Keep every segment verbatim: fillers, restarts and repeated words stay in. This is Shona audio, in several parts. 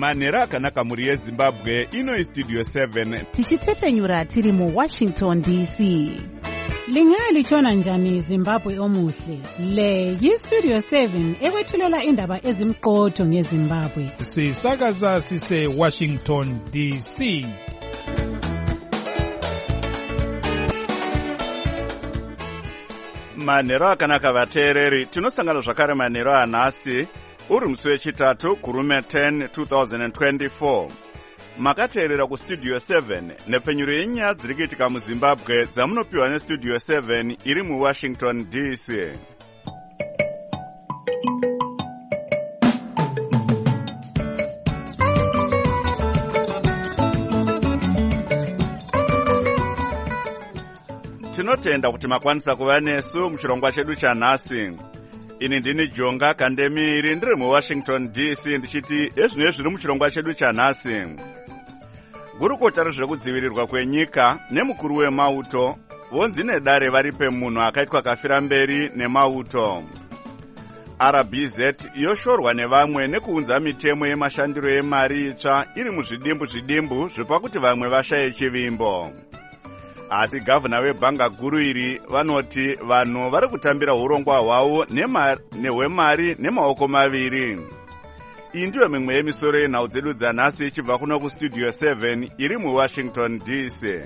Manhero akanaka muri yeZimbabwe, ino iStudio seven. Tichitefenyura tiri mu Washington D C. Lingalitshona njani Zimbabwe omuhle? Le yiStudio seven ekwethulela indaba ezimqotho ngeZimbabwe. Sisakaza sise Washington D C. Manhero akanaka vateereri, tinosangana zvakare manhero anhasi uri musi wechitatu kurume ten twenty twenty-four. Makateerera kuStudio seven nepfenyuro yenyaya dziri kuitika muZimbabwe dzamunopiwa neStudio seven iri muWashington D C. Tinotenda kuti makwanisa kuva nesu muchirongwa chedu chanhasi. Ini ndini Jonga Kandemiri ndiri muWashington D C ndichiti ezvino zviri muchirongwa chedu chanhasi. Gurukota rezvekudzivirirwa kwenyika nemukuru wemauto vonzi nedare vari pemunhu akaitwa kafira mberi nemauto. R B Z yoshorwa nevamwe nekuunza mitemo yemashandiro yemari itsva iri muzvidimbu zvidimbu zvipa kuti vamwe vashaye chivimbo. Asi gavana webhanga guru iri vanoti vanhu vari kutambira urongwa hwavo nehwemari nemaoko maviri. Iyi ndiyo mimwe yemisoro yenhau dzedu dzanhasi ichibva kuno kuStudio seven iri muWashington D C.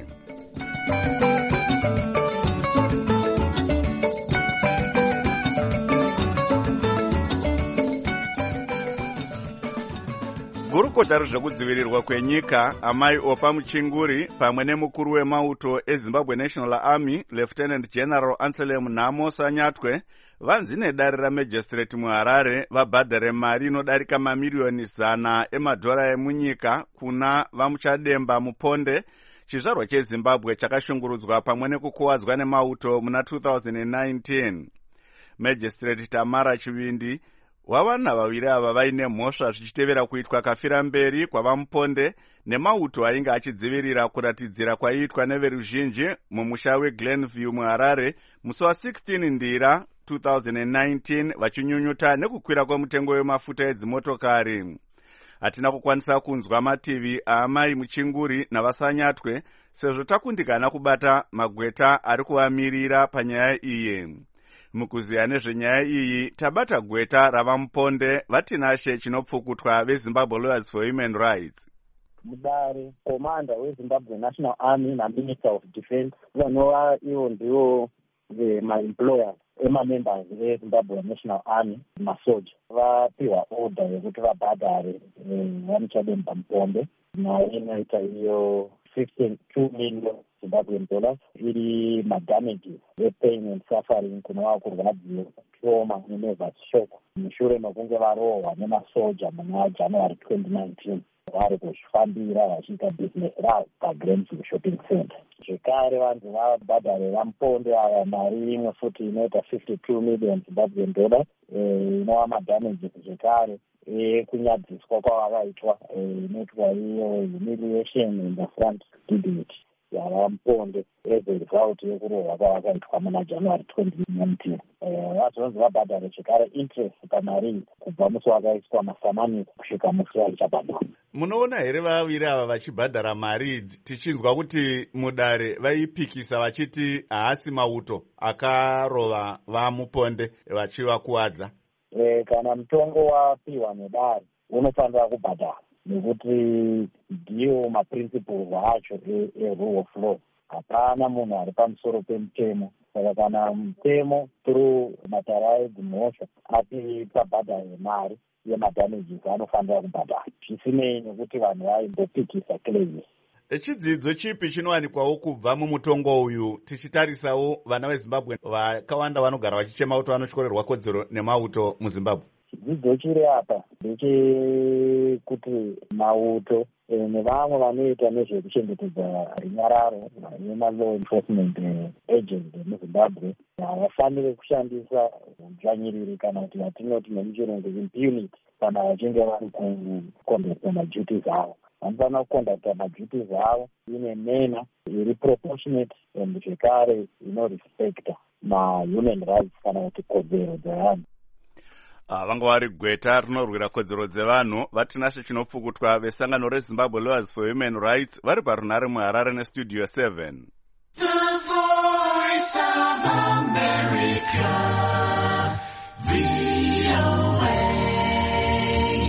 Gurukota rezvekudzivirirwa kwenyika amai Opa Muchinguri pamwe nemukuru wemauto eZimbabwe National Army Lieutenant General Anselm Namo Sanyatwe vanzi nedare raMagistrate muHarare vabhadhare mari inodarika mamiriyoni zana emadhora emunyika kuna Vamuchademba Muponde, chizvarwa cheZimbabwe chakashungurudzwa pamwe nekukuwadzwa nemauto muna two thousand nineteen. Magistrate Tamara Chivindi wavana vaviri ava vaine mhosva zvichitevera kuitwa kafira mberi kwavamuponde nemauto ainge achidzivirira kuratidzira kwaiitwa neveruzhinji mumusha weGlenview muHarare musi wa16 ndira two thousand nineteen vachinyunyuta nekukwira kwemutengo wemafuta edzimotokari. Hatina kukwanisa kunzwa mativi aamai Muchinguri navasanyatwe sezvo takundikana kubata magweta ari kuvamirira panyaya iyi. Mukuziya nezvenyaya iyi tabata gweta ravamuponde vatinashe chinopfukutwa veZimbabwe Lawyers for Human Rights. Mudare commander weZimbabwe National Army naMinister of Defense vanova ivo ndivo maemployers emamembers veZimbabwe National Army masoja vapiwa order yekuti vabhadhare Vamuchademba Muponde mari inoita iyo fifty-two million Zimbabwean dollars iri madamages epain and suffering kunova kurwadziwa trauma nenervous shock mushure mekunge varohwa nemasoja muna January twenty nineteen vari kuzvifambira vachiita business ravo paGlenview shopping center. Zvekare vanhu vabhadhare Vamuponde ava mari imwe futi inoita fifty-two million Zimbabwean dollars inova madamages zvekare ekunyadziswa kwavakaitwa inoitwa iyo humiliation in the front debate yavamuponde as a result yekurohwa kwavakaitwa muna January twenty nineteen. Vazonzi vabhadhare zvekare interest pamari kubva musi wakaiswa masamanisi kusvika musi waichabhadhara. Munoona here vaviri ava vachibhadhara mari idzi tichinzwa kuti mudare vaipikisa vachiti haasi mauto akarova Vamuponde vachivakuwadza? E, kana mutongo wapiwa nedare unofanira kubhadhara nekuti ndiyo maprinciples acho erule of law. Hapana munhu ari pamusoro pemutemo. Saka kana mutemo through matara edzimhosva ati pabhadhare mari yemadamages anofanira kubhadhara zvisinei nekuti vanhu vaimbopikisa claims. Chidzidzo chipi chinowanikwawo kubva mumutongo uyu tichitarisawo vana veZimbabwe vakawanda vanogara vachichema kuti vanotyorerwa kodzero nemauto muZimbabwe? Chidzidzo chiri apa ndechekuti mauto nevamwe vanoita nezvekuchengetedza runyararo nemalaw enforcement agents muZimbabwe havafaniri kushandisa udzvanyiriri kana kuti vatinoti nemuchirungu impunity kana vachinge vari kuconducta maduties avo. Vanofanira kuconducta maduties avo ine manner iri proportionate and zvekare inorespecta mahuman rights kana kuti kodzero dzevanhu. vanga vari gweta rinorwira kodzero dzevanhu vatinashe chinopfukutwa vesangano rezimbabwe lawyers for human rights vari parunhare muharare nestudio seven. The Voice of America, V O A.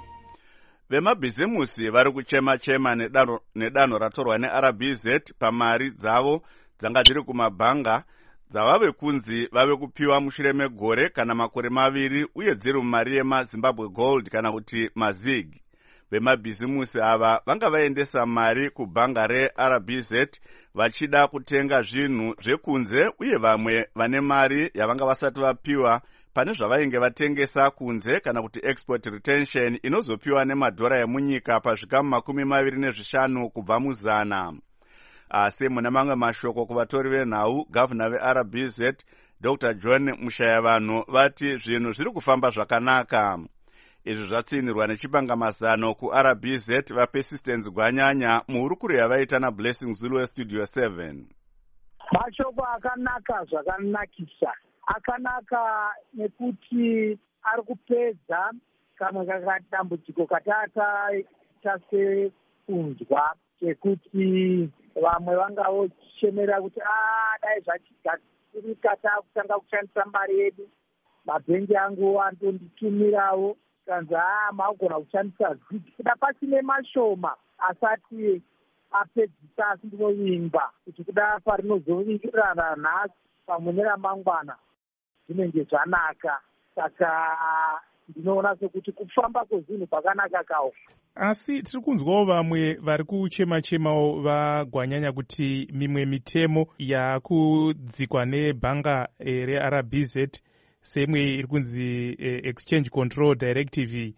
Vemabhizimusi vari kuchema-chema nedanho ratorwa neR B Z pamari dzavo dzanga dziri kumabhanga dzavave kunzi vave kupiwa mushure megore kana makore maviri uye dziri mumari yemazimbabwe gold kana kuti mazig. Vemabhizimusi ava vanga vaendesa mari kubhanga reR B Z vachida kutenga zvinhu zvekunze uye vamwe vane mari yavanga vasati vapiwa pane zvavainge vatengesa kunze kana kuti export retention inozopiwa nemadhora emunyika pazvikamu makumi maviri nezvishanu kubva muzana. Asi muna mamwe mashoko kuvatori venhau, gavhuna veR B Z Doctor John Mushayavanhu vati zvinhu zviri kufamba zvakanaka. Izvi zvatsinirwa nechipangamazano kuR B Z vaPersistence Gwanyanya muhurukuro yavaita naBlessing Zulu weStudio seven. Mashoko akanaka zvakanakisa. Akanaka nekuti ari kupedza kamwe kakadambudziko katata tase kunzwa chekuti vamwe vanga vochemera kuti ah dai zvachigadzirika takutanga kushandisa mari yedu, mabhengi angu antonditumirawo kanzi ah magona kushandisa zviki kuda pasine mashoma asati apedzisa asi ndinovimba kuti kuda parinozovirana nhasi pamwe neramangwana zvinenge zvanaka. Saka ndinoona sekuti kufamba kwezvinhu kwakanaka kawo. Asi tiri kunzwawo vamwe vari kuchema-chemawo vagwanyanya kuti mimwe mitemo yakudzikwa nebhanga e, reR B Z semwe iri kunzi e, Exchange Control Directive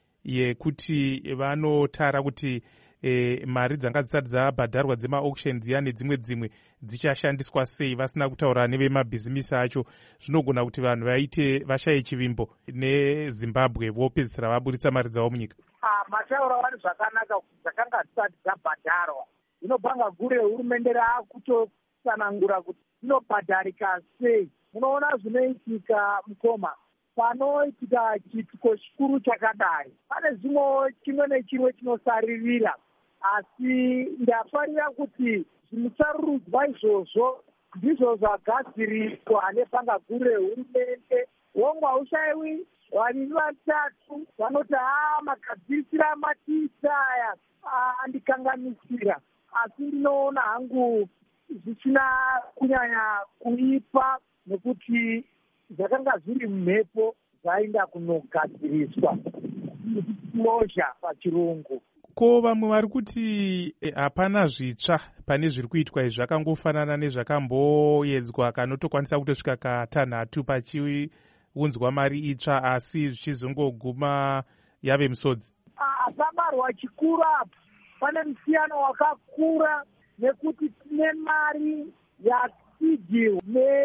yekuti vanotara kuti e, mari dzanga dzisati dzabhadharwa dzema-auction dziya nedzimwe dzimwe dzichashandiswa sei vasina kutaura nevemabhizimisi acho. Zvinogona kuti vanhu vaite vashaye chivimbo neZimbabwe vopedzisira vaburitsa mari dzavo munyika. Mataura vari zvakanaka dzakanga dzisati dzabhadharwa. Zvino bhanga guru rehurumende raakutotsanangura kuti dzinobhadharika sei. Munoona zvinoitika mukoma panoitika chituko chikuru chakadai pane zvimwe chimwe nechimwe chinosaririra, asi ndafarira kuti zvimusarurudzwa izvozvo ndizvo zvagadziriswa nebhanga guru rehurumende. Wongwa haushaiwi vaviri vatatu vanoti haa magadzirisira matiisa aya andikanganisira, asi ndinoona hangu zvisina kunyanya kuipa nekuti zvakanga zviri mumhepo zvainda kunogadziriswa closure pachirungu. Ko vamwe vari kuti hapana zvitsva pane zviri kuitwa izvi, zvakangofanana nezvakamboedzwa kanotokwanisa kutosvika katanhatu pachiunzwa mari itsva asi zvichizongoguma yave misodzi. Pabarwa chikuru apo pane musiyano wakakura nekuti tine mari yatigirwa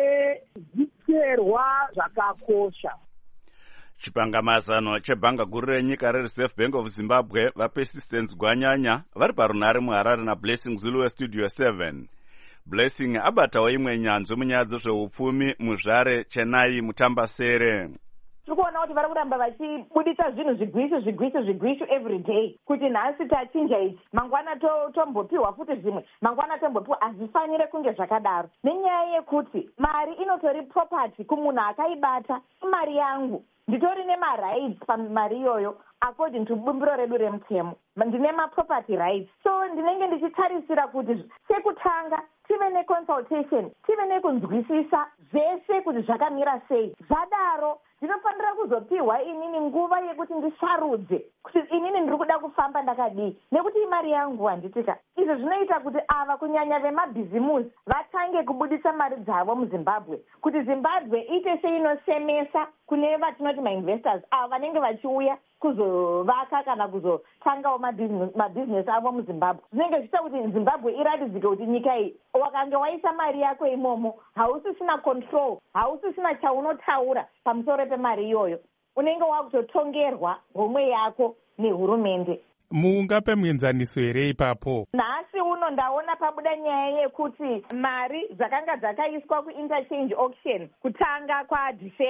nezviterwa zvakakosha. Chipangamazano chebhanga guru renyika reReserve Bank of Zimbabwe vaPersistence Gwanyanya vari parunhare muharare naBlessing Zulu weStudio seven. Blessing abatawo imwe nyanzvi munyaya dzezveupfumi muzvare Chennai Mutambasere. Tikuona kuti vari kuramba vachibudisa zvinhu zvigwishu zvigwishu zvigwishu every day kuti nhasi tachinja ichi mangwana tombopiwa futi zvimwe mangwana tombopiwa. Hazvifanire kunge zvakadaro nenyaya yekuti mari inotori property kumunhu akaibata. Mari yangu nditori nemarights pamari iyoyo according to bumbiro redu remutemo, ndine maproperty rights. So ndinenge ndichitarisira kuti sekutanga tive neconsultation, tive nekunzwisisa zvese kuti zvakamira sei. Zvadaro ndinofanira kuzopiwa inini nguva yekuti ndisarudze kuti inini ndiri kuda kufamba ndakadii nekuti imari yangu handitika. Izvo zvinoita kuti ava kunyanya vemabhizimusi vatange kubudisa mari dzavo muZimbabwe kuti Zimbabwe ite seinosemesa kune vatinoti mainvestors ava vanenge vachiuya kuzovaka kana kuzotangawo mabhizinesi avo muZimbabwe. Zvinenge zviita kuti Zimbabwe iratidzike kuti nyika iyi wakange waisa mari yako imomo hausisina control, hausisina chaunotaura pamusoro pemari iyoyo, unenge wakutotongerwa homwe yako nehurumende. Mungape muenzaniso here ipapo? Nhasi uno ndaona pabuda nyaya yekuti mari dzakanga dzakaiswa kuinterchange auction kutanga kwaDhisemba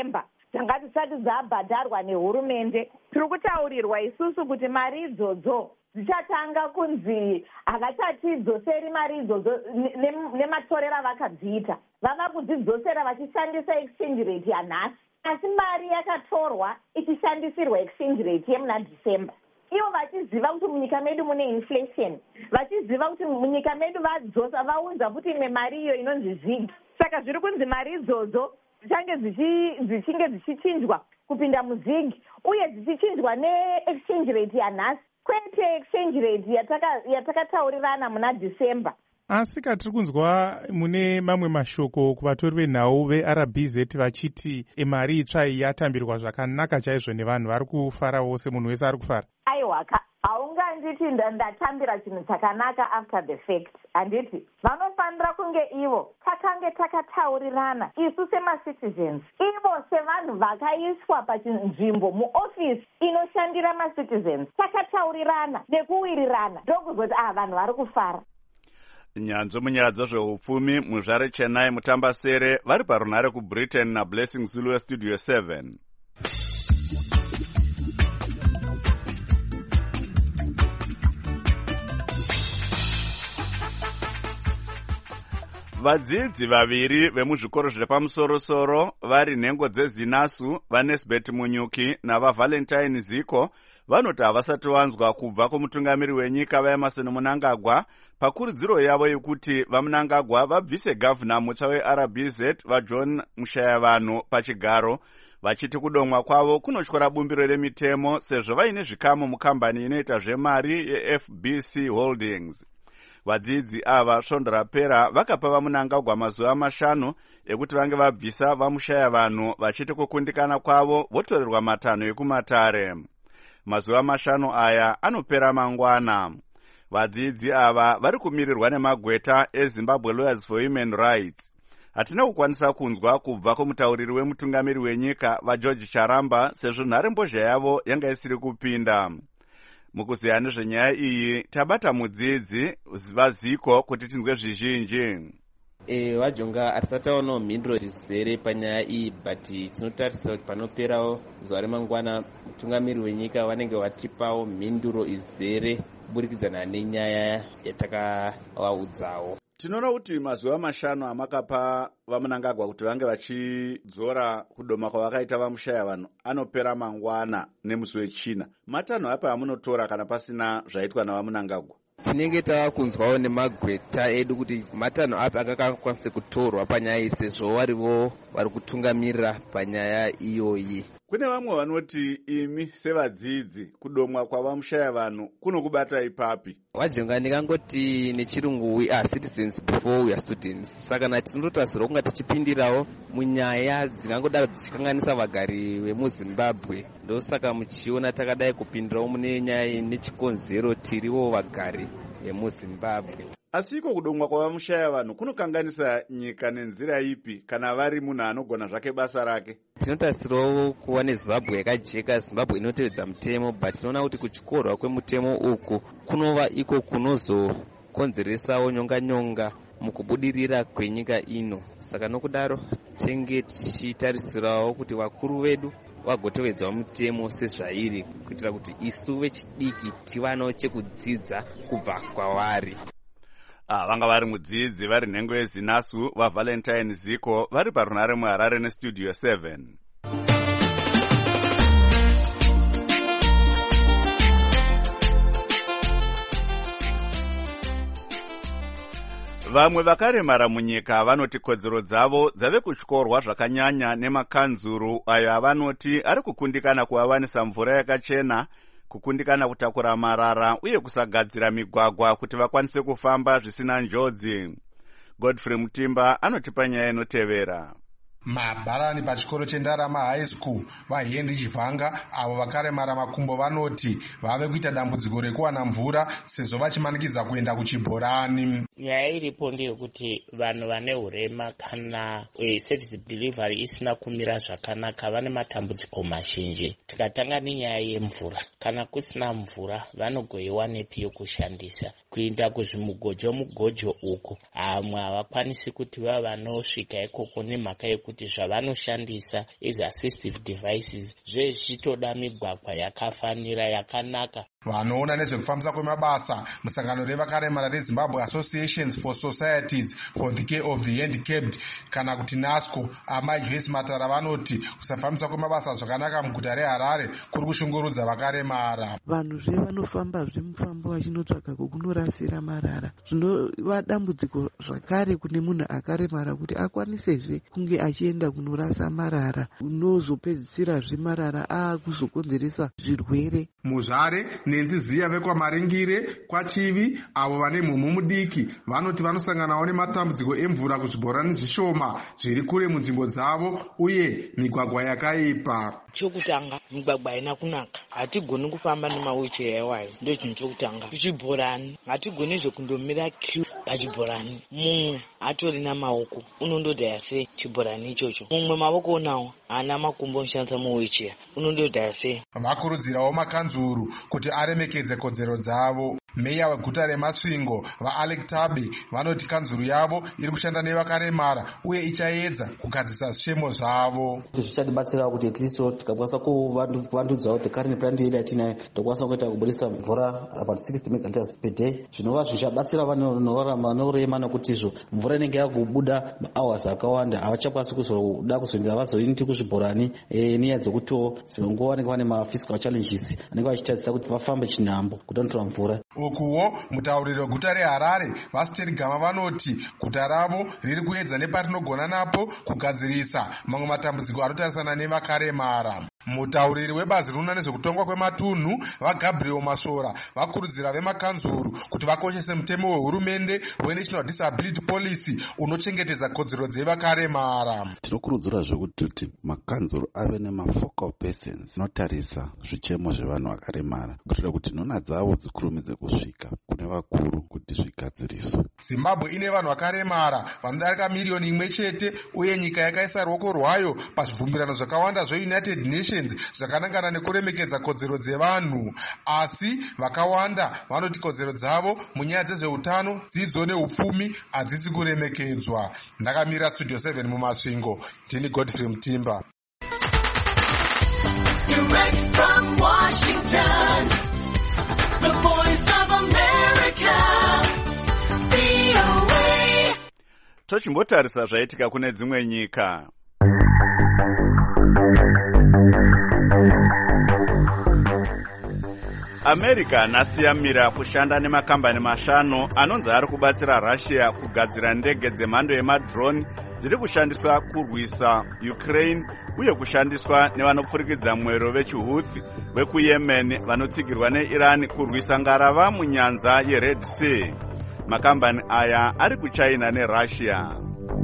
dzanga dzisati dzabhadharwa nehurumende. Tiri kutaurirwa isusu kuti mari idzodzo dzichatanga kunzi havachatidzoseri mari idzodzo nematorero avakadziita. Vava kudzidzosera vachishandisa exchange rate yanhasi, asi mari yakatorwa ichishandisirwa exchange rate yemuna December. Ivo vachiziva kuti munyika medu mune inflation, vachiziva kuti munyika medu vadzosa vaunza kuti imwe mari iyo inonzi zvigi. Saka zviri kunzi mari idzodzo dzichange dzichinge dzichichinjwa kupinda muzigi uye dzichichinjwa ne-exchange rate yanhasi, kwete exchange rate yatakataurirana muna December. Asi katiri kunzwa mune mamwe mashoko kuvatori venhau ve-R B Z vachiti mari itsva iyi yatambirwa zvakanaka chaizvo nevanhu vari kufara wose, munhu wese ari kufara. Aiwa, haunganditi ndatambira chinhu chakanaka after the fact. Handiti vanofanira kunge ivo takange takataurirana isu sema-citizens, ivo sevanhu vakaiswa pachinzvimbo muofisi inoshandira ma-citizens, takataurirana nekuwirirana ndokuzoti ah vanhu vari kufara. Nyanzvo munyaya dzezveupfumi muzvare Chennai mutambasere vari parunhare kuBritain naBlessing Zulu weStudio seven. Vadzidzi vaviri vemuzvikoro zvepamusoro-soro vari nhengo dzezinasu vaNesbeth Munyuki navaValentine Ziko vanoti havasati vanzwa kubva kumutungamiri wenyika vaEmerson Mnangagwa pakurudziro yavo yekuti vaMnangagwa vabvise gavhuna mutsva weR B Z vaJohn Mushayavanhu pachigaro, vachiti kudomwa kwavo kunotyora bumbiro remitemo sezvo vaine zvikamu mukambani inoita zvemari yeF B C Holdings. Vadzidzi ava svondo rapera vakapa vaMnangagwa mazuva mashanu ekuti vange vabvisa vaMushayavanhu, vachiti kukundikana kwavo votorerwa matanho ekumatare. Mazuva mashanu aya anopera mangwana. Vadzidzi ava vari kumirirwa nemagweta eZimbabwe Lawyers for Human Rights. Hatina kukwanisa kunzwa kubva kumutauriri wemutungamiri wenyika vaGeorge Charamba sezvo nharembozha yavo yanga isiri kupinda. Mukuziya nezvenyaya iyi tabata mudzidzi vaziko kuti tinzwe zvizhinji. E, vajonga hatisataonawo mhinduro rizere panyaya iyi, but tinotarisira kuti panoperawo zuva remangwana mutungamiri wenyika vanenge vatipawo mhinduro izere kuburikidza nenyaya yatakavaudzawo. Tinoona kuti mazuva mashanu amakapa vaMnangagwa kuti vange vachidzora kudoma kwavakaita vaMushayavanhu anopera mangwana nemusi wechina. Matanho apa amunotora kana pasina zvaitwa navaMnangagwa? Tinenge tava kunzwawo nemagweta edu kuti matanho api angakwanise kutorwa panyaya iyi sezvo varivo vari kutungamirira panyaya iyoyi. Kune vamwe vanoti imi sevadzidzi kudomwa kwavaMushayavanhu kunokubatai papi? Vajonga ndingangoti nechirungu we are citizens before we are students. Saka na tinototarisirwa kunga tichipindirawo munyaya dzingangodaro dzichikanganisa vagari vemuZimbabwe. Ndosaka muchiona takadai kupindirawo mune nyaya nechikonzero tiriwo vagari vemuZimbabwe. Asi iko kudomwa kwavaMushayavanhu kunokanganisa nyika nenzira ipi kana vari munhu anogona zvake basa rake? Tinotarisirawo kuva neZimbabwe yakajeka, Zimbabwe inotevedza mutemo, but tinoona kuti kuchikorwa kwemutemo uku kunova iko kunozokonzeresawo nyonga-nyonga mukubudirira kwenyika ino. Saka nokudaro tenge tichitarisirawo kuti vakuru vedu vagotevedzawo mutemo sezvairi kuitira kuti isu vechidiki tivanawo chekudzidza kubva kwavari. Ah, vanga vari mudzidzi vari nhengo yezinasu vaValentine Ziko vari parunhare muHarare neStudio seven. Vamwe vakaremara munyika vanoti kodzero dzavo dzave kutyorwa zvakanyanya nemakanzuru ayo avanoti ari kukundikana kuwawanisa mvura yakachena, kukundikana kutakura marara uye kusagadzira migwagwa kuti vakwanise kufamba zvisina njodzi. Godfrey Mutimba anotipa nyaya inotevera. Mabharani pachikoro cheNdarama High School vaHenry Chivhanga avo vakaremara makumbo vanoti vave kuita dambudziko rekuwana mvura sezvo vachimanikidza kuenda kuchibhorani. Nyaya iripo ndeyekuti vanhu vane urema kana e, service delivery isina kumira zvakanaka vane matambudziko mazhinji. Tikatanga nenyaya yemvura, kana kusina mvura vanogoiwa nepi yokushandisa. kuinda kuzvimugojo mugojo uko. Hamwe havakwanisi kuti vava vanosvika ikoko nemhaka yekuti zvavanoshandisa as assistive devices zvezvichitoda migwagwa yakafanira yakanaka. Vanoona nezvekufambisa kwemabasa musangano revakaremara reZimbabwe Associations for Societies for the Care of the Handicapped kana kuti NASCO amai Joyce Matara vanoti kusafambisa kwemabasa zvakanaka muguta reHarare kuri kushungurudza vakaremara. Vanhu zve vanofamba zvemufambo vachinotsvaka kukunorasira marara. Zvinova dambudziko zvakare kune munhu akaremara kuti akwanisezve kunge achienda kunorasa marara unozopedzisira zvemarara aakuzokonzeresa zvirwere. Muzvare nenziziya vekwaMaringire kwaChivi avo vane mhumu mudiki vanoti vanosanganawo nematambudziko emvura kuzvibhorani zvishoma zviri kure munzvimbo dzavo uye migwagwa yakaipa. Chokutanga migwagwa haina kunaka, hatigoni kufamba nemawheelchair iwayo, ndo chinhu chokutanga. Kuchibhorani hatigoni zvekundomira queue pachibhorani, mumwe atori namaoko unondodhaya sei chibhorani ichocho, mumwe maoko unawo haana makumbo anoshandisa muwheelchair unondodhaya sei. Vakurudzirawo makanzuru kuti aremekedze kodzero dzavo. Meya weguta reMasvingo vaAlec Tabe vanoti kanzuru yavo iri kushanda nevakaremara uye ichaedza kugadzisa zvishemo zvavo. Zvichatibatsira kuti at least tikakwanisa kuvandudzawo the current plan yedu yatinayo tokwanisa kuita kubudisa mvura about sixty megaliters per day zvinova zvichabatsira vanorema nokuti izvo mvura inenge yakubuda mahours akawanda havachakwanisi kuzoda kuzoenda vazoindi kuzvibhorani nenyaya dzekutiwo dzimwe nguva vanenge vane mafiscal challenges anenge vachitadzisa kuti vafambe chinhambo kutontora mvura. Ukuwo mutauriri weguta reHarare Vasteri Gama vanoti guta ravo riri kuedza neparinogona napo kugadzirisa mamwe matambudziko anotarisana nevakaremara. Mutauriri webazi rinoona nezvekutongwa kwematunhu vaGabriel Masora vakurudzira vemakanzuru kuti vakoshese mutemo wehurumende weNational Disability Policy unochengetedza kodzero dzevakaremara. Tinokurudzira zvekuti makanzuru ave nemafocal persons anotarisa zvichemo zvevanhu vakaremara kuitira kuti nhona dzavo dzikurumidze kusvika kune vakuru kuti zvigadziriswe. Zimbabwe ine vanhu vakaremara vanodarika miriyoni imwe chete uye nyika yakaisa ruoko rwayo pazvibvumirano zvakawanda zveUnited Nations zvakanangana nekuremekedza kodzero dzevanhu, asi vakawanda vanoti kodzero dzavo munyaya dzezveutano, dzidzo neupfumi hadzisi kuremekedzwa. Ndakamira Studio seven muMasvingo, ndini Godfrey Mutimba. Direct from Washington, the voice of America, V O A. Tochimbotarisa zvaitika kune dzimwe nyika. America nasiyamira kushanda nemakambani mashanu anonzi ari kubatsira Russia kugadzira ndege dzemhando yemadrone dziri kushandiswa kurwisa Ukraine uye kushandiswa nevanopfurikidza mwero vechiHouthi vekuYemen vanotsigirwa neIran kurwisa ngarava munyanza yeRed Sea. Makambani aya ari kuChina neRussia.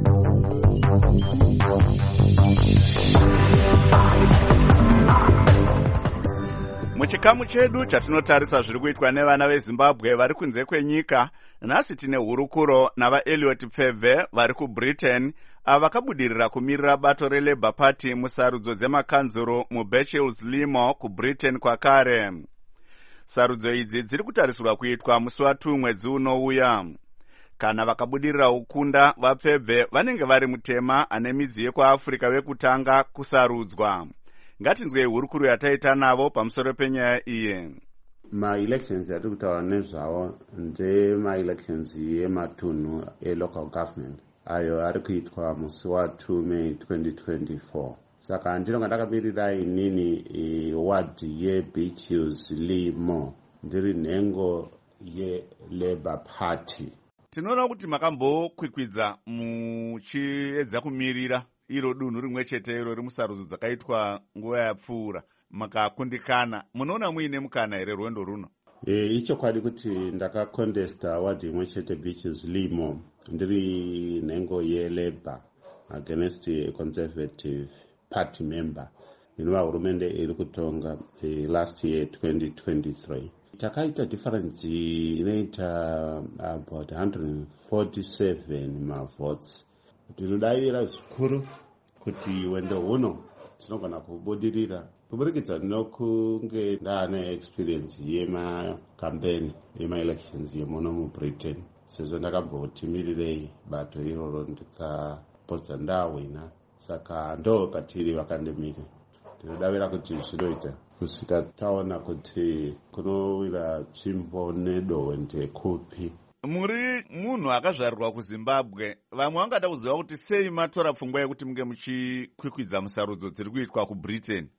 Muchikamu chedu chatinotarisa zviri kuitwa nevana veZimbabwe vari kunze kwenyika, nhasi tine hurukuro navaEliot Pfeve vari kuBritain ava vakabudirira kumirira bato reLabour Party musarudzo dzemakanzuro muBetchels Limo kuBritain kwakare. Sarudzo idzi dziri kutarisirwa kuitwa musi watuu mwedzi unouya. Kana vakabudirira ukunda, vaPfeve vanenge vari mutema ane midzi yekuAfrica vekutanga kusarudzwa. Ngatinzwe hurukuro yataita navo pamusoro penyaya iyi. Ma-elections yatiri kutaura nezvawo ndema-elections yematunhu e-local government ayo ari kuitwa musi watuu May twenty twenty-four. Saka ndinonga ndakamirira inini ward yeBetchels Limo, ndiri nhengo yeLabour Party. Tinoona kuti makambokwikwidza muchiedza kumirira iro dunhu rimwe chete iro rimusarudzo dzakaitwa nguva yapfuura makakundikana. Munoona muine mukana here rwendo runo? E, ichokwadi kuti ndakakontesta ward imwe chete Betchels Limo, ndiri nhengo yeLabour against a Conservative Party member inova hurumende iri kutonga e, last year twenty twenty-three. Takaita difference inoita about one hundred forty-seven mavotes. Tinodavira zvikuru kuti wendo huno tinogona kubudirira kuburikidza nokunge ndaane experience yemakambeni ema-elections yemuno mubritain, sezvo ndakambotimirirei bato iroro ndikapodza ndawina, saka ndo patiri vakandemire. Ndinodavira kuti zvinoita kusvika taona kuti kunowira tsvimbo nedohwe ndekupi. Muri munhu akazvarirwa kuZimbabwe, vamwe vangada kuziva kuti sei matora pfungwa yekuti munge muchikwikwidza musarudzo dziri kuitwa kuBritain?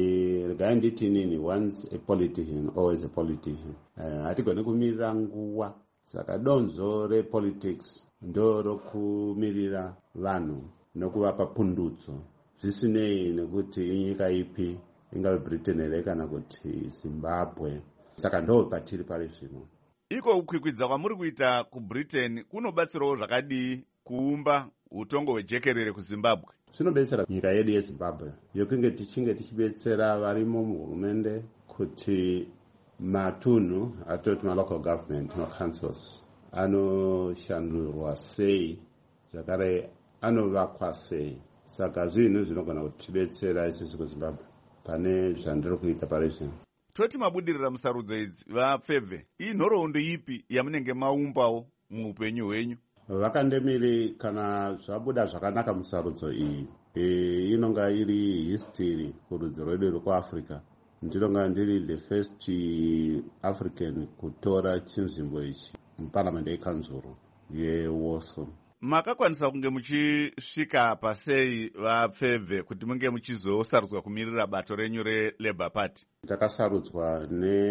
Regai nditi inini, once a politician always a politician. Hatigoni kumirira nguva, saka donzo repolitics ndo rokumirira vanhu nokuvapa pundutso, zvisinei nekuti inyika ipi, ingave Britain here kana kuti Zimbabwe. Saka ndo patiri pari zvino. Iko kukwikwidzwa kwamuri kuita kuBritain kunobatsirawo zvakadii kuumba utongo hwejekerere kuZimbabwe? Zvinobetsera nyika yedu yeZimbabwe yokunge tichinge tichibetsera varimo muhurumende kuti matunhu atoti malocal government macouncils anoshandurwa sei, zvakare anovakwa sei. Saka zvinhu zvinogona kutibetsera isusu kuZimbabwe pane zvandiri kuita pari zvino. Toti mabudirira musarudzo idzi vapfebve, iyi nhoroondo ipi yamunenge maumbawo muupenyu hwenyu? Vakandemiri kana zvabuda zvakanaka musarudzo iyi, e, inonga iri history kurudzi rwedu rwekuAfrica. Ndinonga ndiri the first African kutora chinzvimbo ichi muparliament yekanzuru yeWarsaw. Makakwanisa kunge muchisvika pasei vapfebve kuti munge muchizosarudzwa kumirira bato renyu reLabour Party? Takasarudzwa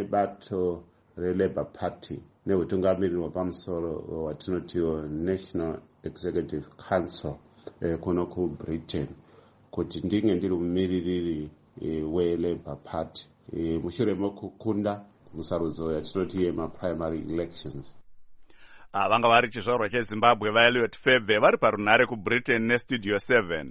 nebato reLabour Party neutungamiriri wapamusoro watinotiwo National Executive Council eh, kuno kuBritain, kuti ndinge ndiri mumiririri eh, weLabour Party eh, mushure mokukunda musarudzo yatinoti yema-primary elections. Vanga vari chizvarwa cheZimbabwe vaEliot Febve vari parunhare kuBritain neStudio seven.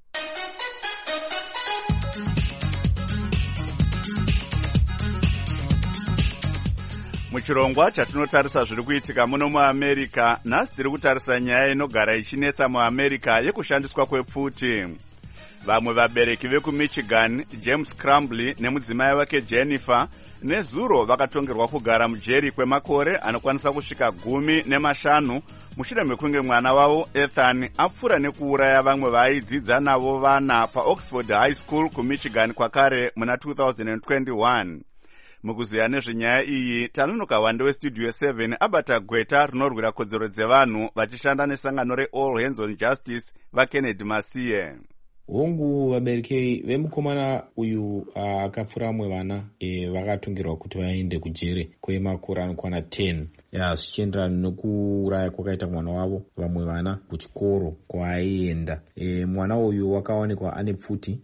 Muchirongwa chatinotarisa zviri kuitika muno muAmerica, nhasi tiri kutarisa nyaya inogara ichinetsa muAmerica yekushandiswa kwepfuti. Vamwe vabereki vekuMichigan, James Crumbley nemudzimai wake Jennifer, nezuro vakatongerwa kugara mujeri kwemakore anokwanisa kusvika gumi nemashanu mushure mekunge mwana wavo Ethan apfuura nekuuraya vamwe vaaidzidza navo vana paOxford High School kuMichigan kwakare muna two thousand twenty-one. Mukuziya nezvenyaya iyi, tanonoka wande weStudio seven abata gweta rinorwira kodzero dzevanhu vachishanda nesangano reAll Hands on Justice vaKennedy Masiye. Hongu vabereki vemukomana uyu akapfura mwe vana e, vakatongerwa kuti vaende kujere kwemakore anokwana ten zvichienderana nokuuraya kwakaita mwana wavo vamwe vana kuchikoro kwaaienda. E, mwana uyu wakawanikwa ane pfuti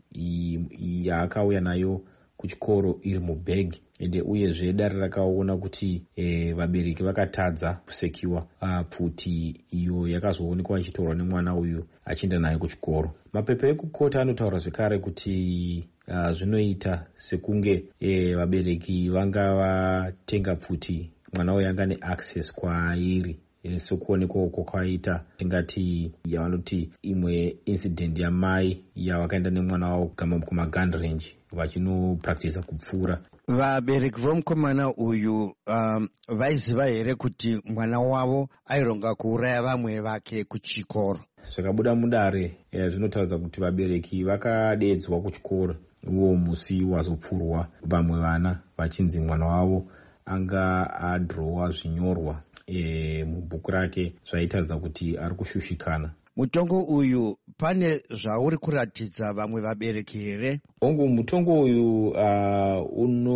yaakauya nayo kuchikoro iri mubhegi, ende uyezve dare rakaona kuti e, vabereki vakatadza kusekiwa pfuti iyo yakazoonekwa ichitorwa nemwana uyu achienda naye kuchikoro. Mapepa ekukota anotaura zvekare kuti uh, zvinoita sekunge e, vabereki vanga vatenga pfuti mwana uyu anga neaccess kwairi e, sekuonekwa uko kwaita tingati yavanoti imwe incident yamai yavakaenda nemwana wavo kumagun range vachinopractice kupfuura. Vabereki vomukomana uyu um, vaiziva here kuti mwana wavo aironga kuuraya vamwe vake kuchikoro? Zvakabuda mudare zvinotaridza kuti vabereki vakadedzwa kuchikoro uwo musi wazopfurwa vamwe vana vachinzi mwana wavo anga adrowa zvinyorwa e, mubhuku rake zvaitaridza kuti ari kushushikana. Mutongo uyu pane zvauri kuratidza vamwe vabereki here? Hongu mutongo uyu uh,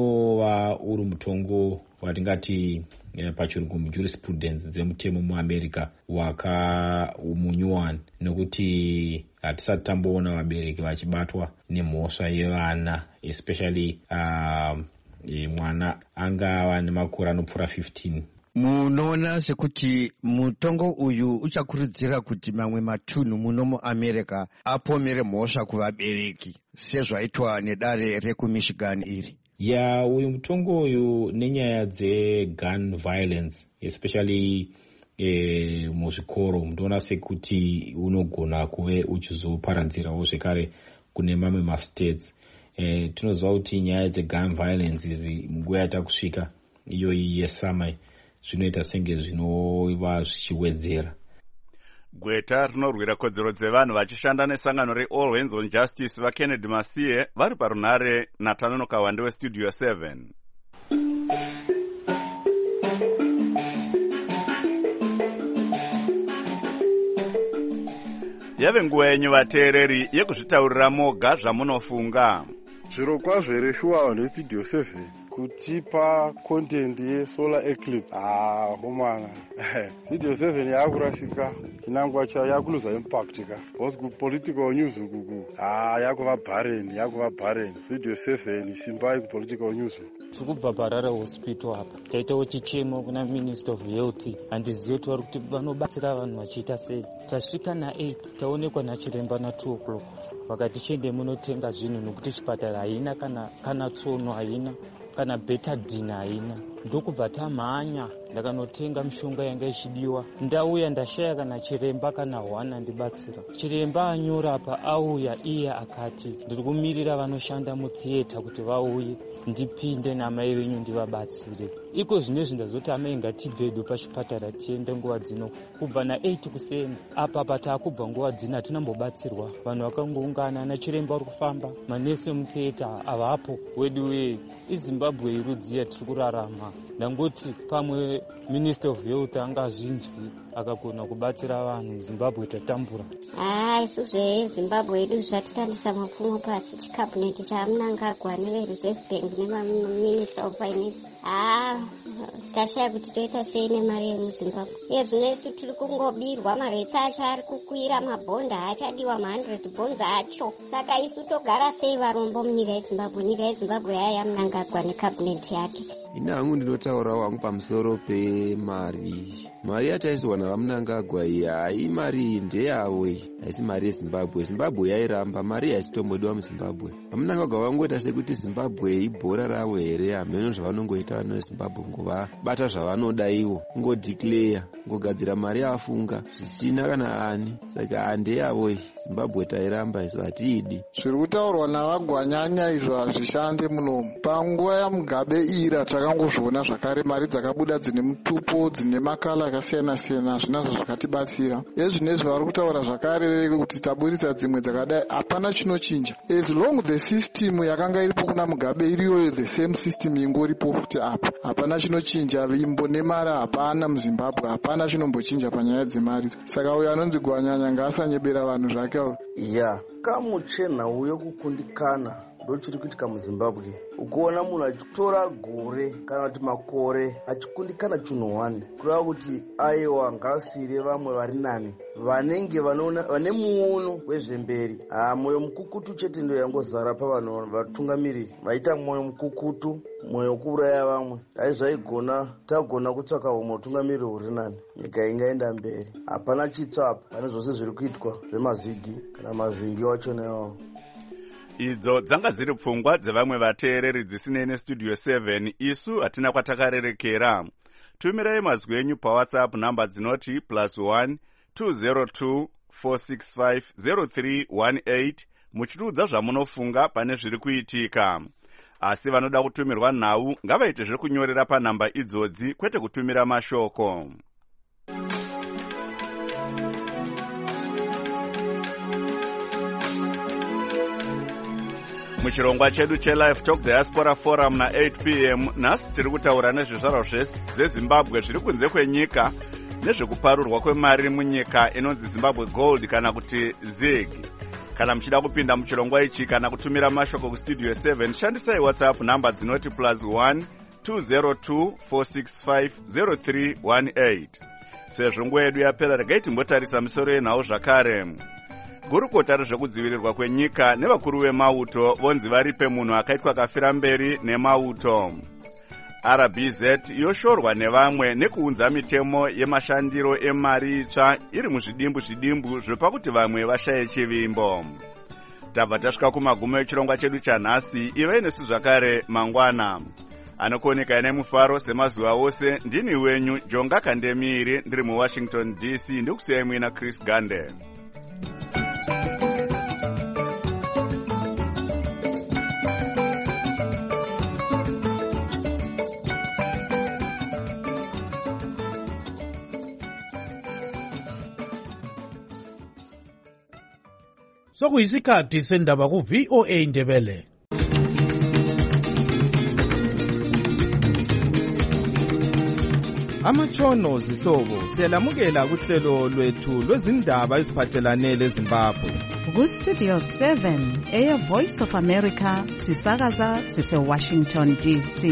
unova uri mutongo watingati eh, pachirungu jurisprudence dzemutemo muAmerica wakamunyuwani, nekuti hatisati tamboona vabereki vachibatwa nemhosva yevana, especially uh, e, mwana angava nemakore anopfuura fifteen. Munoona sekuti mutongo uyu uchakurudzira kuti mamwe matunhu muno muAmerica apomere mhosva kuvabereki sezvaitwa nedare rekuMichigan iri? Ya, uyu mutongo uyu nenyaya dzegun violence especially e, muzvikoro munoona sekuti unogona kuve uchizoparadzirawo zvekare kune mamwe mastates. eh, tinoziva kuti nyaya dzegun violence izi munguva yatakusvika iyoyi yesama zvinoita senge zvinova zvichiwedzera. Gweta rinorwira kodzero dzevanhu vachishanda nesangano reAll Hands on Justice vaKennedy Masiye vari parunare naTanono Kawande weStudio seven. Yave nguva yenyu vateereri yekuzvitaurira moga zvamunofunga. Zviro kwazvo here shuwa neStudio seven kutipa content yesolar eclipse. Ah, homana. Studio seven yakurashika chinangwa cha yakuluza impact ka. Because ku political news kuku. Ah, yakuva barren, yakuva barren. Studio seven simba ku political news. Tikubva Harare hospital apa taitawo chichemo kuna Minister of Health handizivi kuti vanobatsira vanhu vachiita sei. Tasvika na eight taonekwa nachiremba na two o'clock vakati chiende munotenga zvinhu nokuti chipatara haina kana kana tsono haina kana betadine haina. Ndokubva tamhanya ndakanotenga mishonga yanga ichidiwa. Ndauya ndashaya kana chiremba kana hwana ndibatsira. Chiremba anyora apa auya iye akati ndiri kumirira vanoshanda mutheater kuti vauye ndipinde namai venyu ndivabatsire. Iko zvinezvi ndazoti amai ngatibhedu pachipatara tiende nguva dzino kubva na eight kuseni. Apa patakubva nguva dzino hatinambobatsirwa. Vanhu vakangoungana nachiremba uri kufamba manesi mutheater avapo wedu we iZimbabwe irudziya tiri kurarama. Ndangoti pamwe Minister of Health angazvinzwi akagona kubatsira vanhu Zimbabwe tatambura. Ah, isusu eZimbabwe yedu zvatikandisa mapfumo pasi chikabineti chaMnangagwa neveReserve Bank nevaMinister of Finance. Ah, tashaya kuti toita sei nemari yemuZimbabwe. Iye zvino isu tiri kungobirwa maretsi acho ari kukwira, mabhonda achadiwa ma one hundred bonds acho. Saka isu togara sei varombo munyika yeZimbabwe? Nyika yeZimbabwe yaya Mnangagwa nekabineti yake. Ina hangu ndinotaura wangu pamusoro pemari. Mari yataiswa navaMnangagwa iyi hai mari ndeyavo, haisi mari yeZimbabwe. Zimbabwe yairamba, mari haisitombodiwa muZimbabwe. vaMnangagwa vangoita sekuti Zimbabwe ibhora ravo here, hameno zvavanongoita vano veZimbabwe nguva bata zvavanoda ivo, kungodeclare, kungogadzira mari afunga zvisina kana ani. Saka handeyavo iyi, Zimbabwe tairamba isu hatiidi. Zviri kutaurwa navagwanyanya izvo hazvishande munomu. Panguva yaMugabe ira takangozviona zvakare mari dzakabuda dzine mutupo dzine makala akasiyana siyana zvinazvo zvakatibatsira. Ezvinezvi vari kutaura zvakare kuti taburitsa dzimwe dzakadai hapana chinochinja. As long the system yakanga iripo kuna Mugabe iriyo the same system ingoripo futi apa. Hapana chinochinja, vimbo nemari hapana muZimbabwe, hapana chinombochinja panyaya dzemari. Saka uyo anonzi Gwanyanya ngaasanyebera vanhu zvake. Ya, kamuchena uyo kukundikana ndochiri kuitika muZimbabwe. Ukuona munhu achitora gore kana kuti makore achikundikana chinhu one kureva kuti aiwa ngasire vamwe vari nani vanenge vane muono wezvemberi. Ah, mwoyo mukukutu chete ndo yangozara pavanhu vatungamiriri vaita mwoyo mukukutu, mwoyo wekuuraya vamwe. Dai zvaigona tagona kutsvaka humwe utungamiriri huri nani, nyika ingaenda mberi. Hapana chitsva apa pane zvose zviri kuitwa zvemazigi kana mazingi wachona iwawo. Idzo dzanga dziri pfungwa dzevamwe vateereri dzisinei neStudio seven. Isu hatina kwatakarerekera. Tumirai mazwi enyu paWhatsApp namba dzinoti plus one two zero two four six five zero three one eight muchitiudza zvamunofunga pane zviri kuitika. Asi vanoda kutumirwa nhau ngavaite zvekunyorera panhamba idzodzi kwete kutumira mashoko. Muchirongwa chedu cheLive Talk Diaspora Forum na eight p m nhasi tiri kutaura nezvizvarwa zveZimbabwe zviri kunze kwenyika nezvekuparurwa kwemari munyika inonzi Zimbabwe Gold kana kuti ZiG. Kana muchida kupinda muchirongwa ichi kana kutumira mashoko kuStudio seven, shandisai WhatsApp namba dzinoti plus one two zero two four six five zero three one eight. Sezvo nguva yedu yapera, regai timbotarisa misoro yenhau zvakare. Gurukota rezvekudzivirirwa kwenyika nevakuru vemauto vonzi varipe munhu akaitwa kafira mberi nemauto. R B Z yoshorwa nevamwe nekuunza mitemo yemashandiro emari itsva iri muzvidimbu zvidimbu zvepakuti vamwe vashaye chivimbo. Tabva tasvika kumagumo echirongwa chedu chanhasi. Ivai nesu zvakare mangwana. Anokuoneka ine mufaro semazuva ose. Ndini wenyu Jonga Kandemiri, ndiri muWashington D C. Ndikusiyai muina Chris Gande. sokuyisikhathi sendaba ku-V O A Ndebele. Amatshono zihlobo siyalamukela kuhlelo lwethu lwezindaba eziphathelane leZimbabwe. Ku-Studio seven, Air Voice of America, sisakaza sise-Washington D C.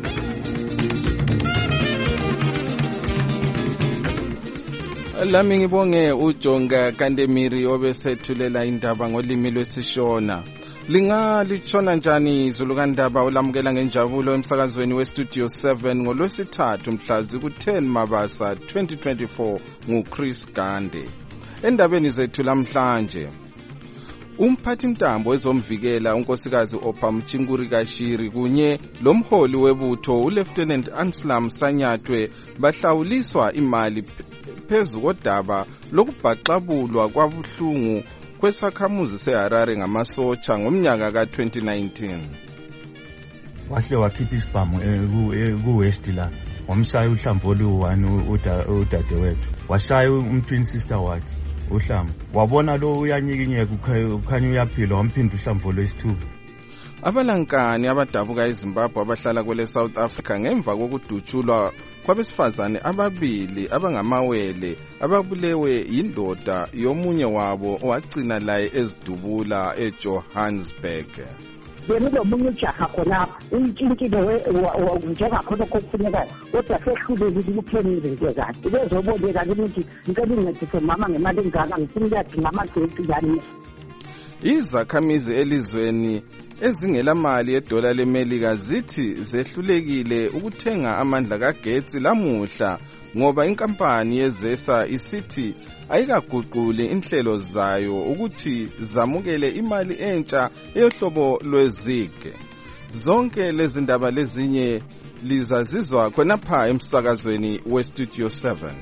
Lami ngibonge uJonga Kandemiri obesethulela indaba ngolimi lwesishona. Lingalishona njani izulu kandaba olamukela ngenjabulo emsakazweni weStudio seven ngolwesithathu mhlazi ku-ten Mabasa twenty twenty-four nguChris Gande. Endabeni zethu lamhlanje, umphathi mtambo wezomvikela unkosikazi Ophamchinguri Kashiri kunye lomholi webutho uLieutenant Anselm Sanyatwe bahlawuliswa imali phezu kodaba lokubhaxabulwa kwabuhlungu kwesakhamuzi seHarare ngamasotsha ngomnyaka ka twenty nineteen. Wahle wakhipha isibhamu ku-West la wamshaya uHlamvoli one udadewethu, washaya umtwin sister wakhe uHlamvu, wabona lo uyanyikinyeka ukhanya uyaphila, wamphinda uHlamvoli wesithuba. Abalankani abadabuka eZimbabwe abahlala kwele South Africa ngemva kokudutshulwa kwabesifazane ababili abangamawele ababulewe yindoda yomunye wabo owagcina laye ezidubula eJohannesburg. Benomunye ujaha khonapha uyintshintshile njengakhona kokufunekayo kodwa sehlulekile ukuphenile into zakhe ubezoboleka ukuthi ngicela ungincedise mama ngemali engaka ngifuna ukuyadinga amagetsi yani. Izakhamizi elizweni ezingelamali yedola leMelika zithi zehlulekile ukuthenga amandla kagetsi lamuhla ngoba inkampani yezesa isithi ayikaguquli inhlelo zayo ukuthi zamukele imali entsha eyohlobo lwezige. Zonke lezi ndaba lezinye lizazizwa khonapha emsakazweni weStudio seven.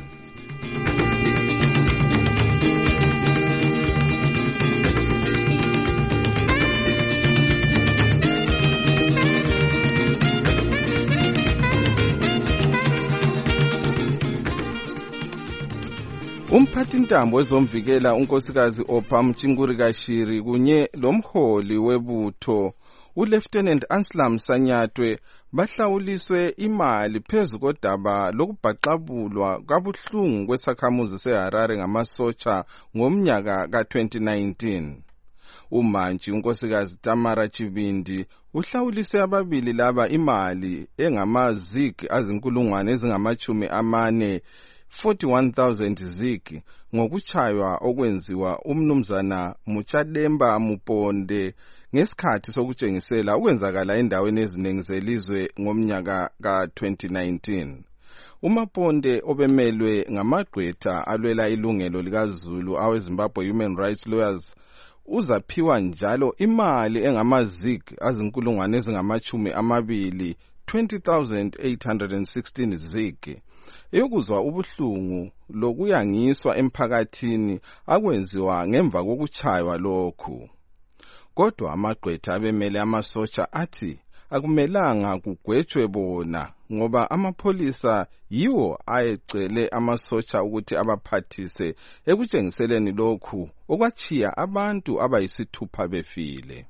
Umphathi ntambo wezomvikela unkosikazi Ophamchinguri Kashiri kunye lomholi webutho uLieutenant Anselm Sanyatwe bahlawuliswe imali phezu kodaba lokubhaxabulwa kabuhlungu kwesakhamuzi seHarare ngamasotsha ngomnyaka ka twenty nineteen. Umantshi unkosikazi Tamara Chibindi uhlawulise ababili laba imali engamazig azinkulungwane ezingamachumi amane forty-one thousand zigi ngokuchaywa okwenziwa umnumzana Muchademba Muponde ngesikhathi sokutshengisela ukwenzakala endaweni eziningi zelizwe ngomnyaka ka twenty nineteen. uMaponde obemelwe ngamagqwetha alwela ilungelo likaZulu aweZimbabwe Human Rights Lawyers uzaphiwa njalo imali engamazig azinkulungwane ezingamachumi amabili twenty thousand eight hundred sixteen zigi eyokuzwa ubuhlungu lokuyangiswa emphakathini akwenziwa ngemva kokuchaywa lokhu. Kodwa amagqwetha abemele amasotsha athi akumelanga kugwetshwe bona ngoba amapholisa yiwo ayecele amasotsha ukuthi abaphathise ekutshengiseleni lokhu okwachiya abantu abayisithupha befile.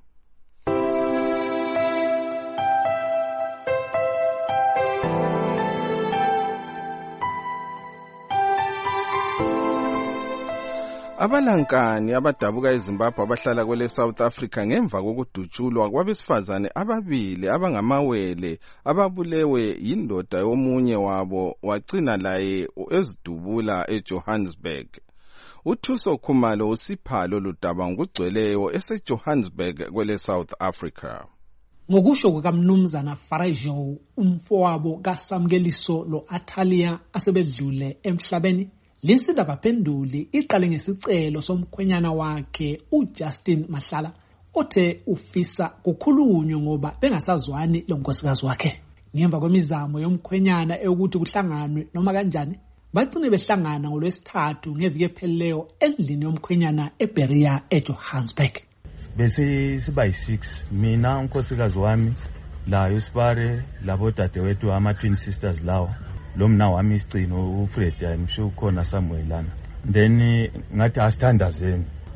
Abalankani abadabuka eZimbabwe abahlala kwele South Africa ngemva kokudutshulwa kwabesifazane ababili abangamawele ababulewe yindoda yomunye wabo wagcina laye ezidubula eJohannesburg. uThuso Khumalo usiphalo ludaba ngokugcweleyo eseJohannesburg kwele South Africa. Ngokusho kukamnumzana Farajo umfowabo kaSamkeliso lo Atalia asebedlule emhlabeni, Linsida baphenduli iqale ngesicelo somkhwenyana wakhe uJustin Mahlala othe ufisa kukhulunywe ngoba bengasazwani lonkosikazi wakhe. Ngemva kwemizamo yomkhwenyana ukuthi kuhlanganwe noma kanjani, bagcine behlangana ngolwesithathu ngeviki epheleyo endlini yomkhwenyana eBeria eJohannesburg. Bese siba six, mina unkosikazi wami la Yusipare labo dadewethu ama twin sisters lawo. Lomna wami isicino uFred ayimsho ukhona somewhere lana. Then ngathi asithandazeni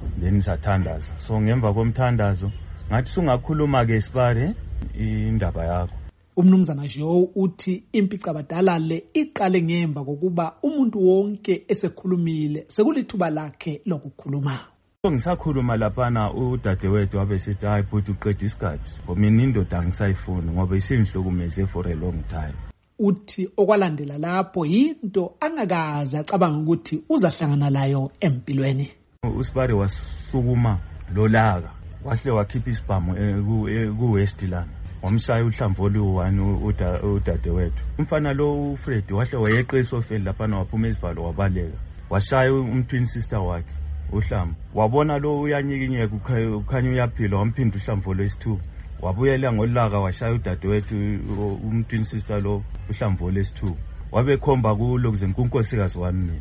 then sathandaza. So ngemva komthandazo ngathi sungakhuluma-ke Sibare indaba yakho. Umnumzana Joe uthi impicabadala le iqale ngemva kokuba umuntu wonke esekhulumile sekulithuba lakhe lokukhuluma. Ngisakhuluma laphana udadewethu wabe sithi hayi futhi uqeda isikhathi. Mina indoda angisayifuni ngoba isingihlukumeze for a long time. Uthi okwalandela lapho yinto angakaze acabanga ukuthi uzahlangana layo empilweni. uSibare wasukuma lolaka wahle wakhipha isibhamu ku-Westland wamshaya uHlamvu olu-one udadewethu. Umfana lo uFred wahle wayeqa esofeni laphana waphuma esivalo wabaleka washaya umtwin sister wakhe uHlamvu. Wabona lo uyanyikinyeka ukhanya uyaphila wamphinda uHlamvu lwesithuba wabuyela ngolaka washaya udadewethu umtwin sister lo uHlamvu lwesithuba wabekhomba kulo kuze kunkosikazi wami mina.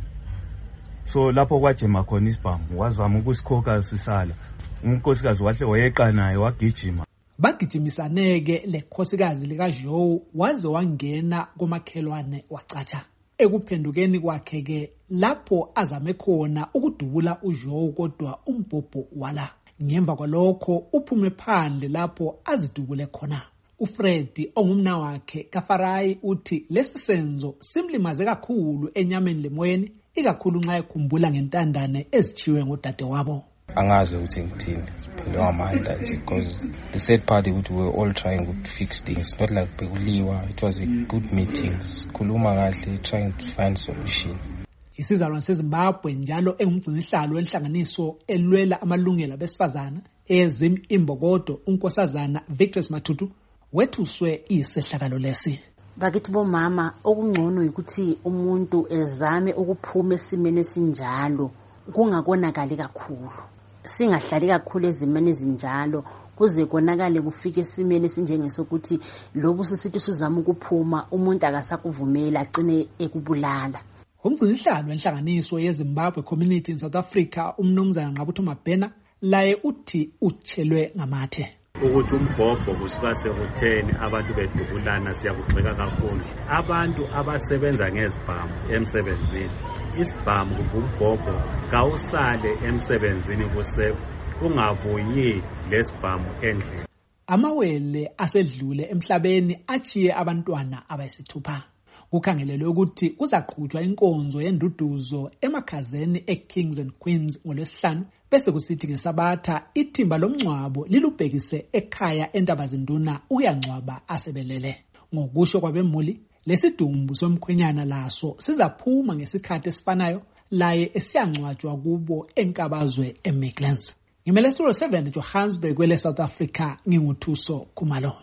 So lapho kwajema khona isibhamu wazama ukusikhokha sisala unkosikazi wahle wayeqa naye wagijima. Bagijimisaneke le khosikazi lika Joe waze wangena komakhelwane wacatsha. Ekuphendukeni kwakhe ke lapho azame khona ukudubula uJoe kodwa umbhobho wala. Ngemva kwalokho uphume phandle lapho azidubule khona. uFred ongumna wakhe kaFarai uthi lesi senzo simlimaze kakhulu enyameni lemoyeni ikakhulu nxa ekhumbula ngentandane ezichiwe ngodade wabo. Angazi ukuthi ngithini phela amandla nje because the sad part ukuthi we were all trying to fix things, not like bekuliwa. It was a good meeting, sikhuluma kahle trying to find solution. Isizalwane seZimbabwe njalo engumgcinisihlalo wenhlanganiso elwela amalungelo abesifazana ezim imbokodo unkosazana Victor Matutu wethuswe isehlakalo lesi. Bakithi bomama okungcono ukuthi umuntu ezame ukuphuma esimene esinjalo kungakonakali kakhulu. Singahlali kakhulu ezimene ezinjalo kuze konakale kufike esimene esinjengesokuthi lobu sisithi sizama ukuphuma umuntu akasakuvumela agcine ekubulala. Umgcinisihlalo wenhlanganiso yeZimbabwe Community in South Africa umnumzana Nqabutho Mabhena laye uthi utshelwe ngamathe. Ukuthi umbhobho kusuka sekutheni abantu bedubulana siyakugxeka kakhulu. Abantu abasebenza ngezibhamu emsebenzini. Isibhamu kumbhobho kawusale emsebenzini kusefu ungabuyi lesibhamu endlini. Amawele asedlule emhlabeni achiye abantwana abayisithupha. Kukhangelelwe ukuthi kuzaqhutshwa inkonzo yenduduzo emakhazeni eKings and Queens ngolwesihlanu bese kusithi ngesabatha ithimba lomncwabo lilubhekise ekhaya eNtabazinduna uyangcwaba asebelele. Ngokusho kwabemuli lesidumbu somkhwenyana laso sizaphuma ngesikhathi esifanayo laye esiyangcwatshwa kubo enkabazwe eMidlands. Ngimele Studio seven Johannesburg kwele South Africa nginguthuso Khumalo.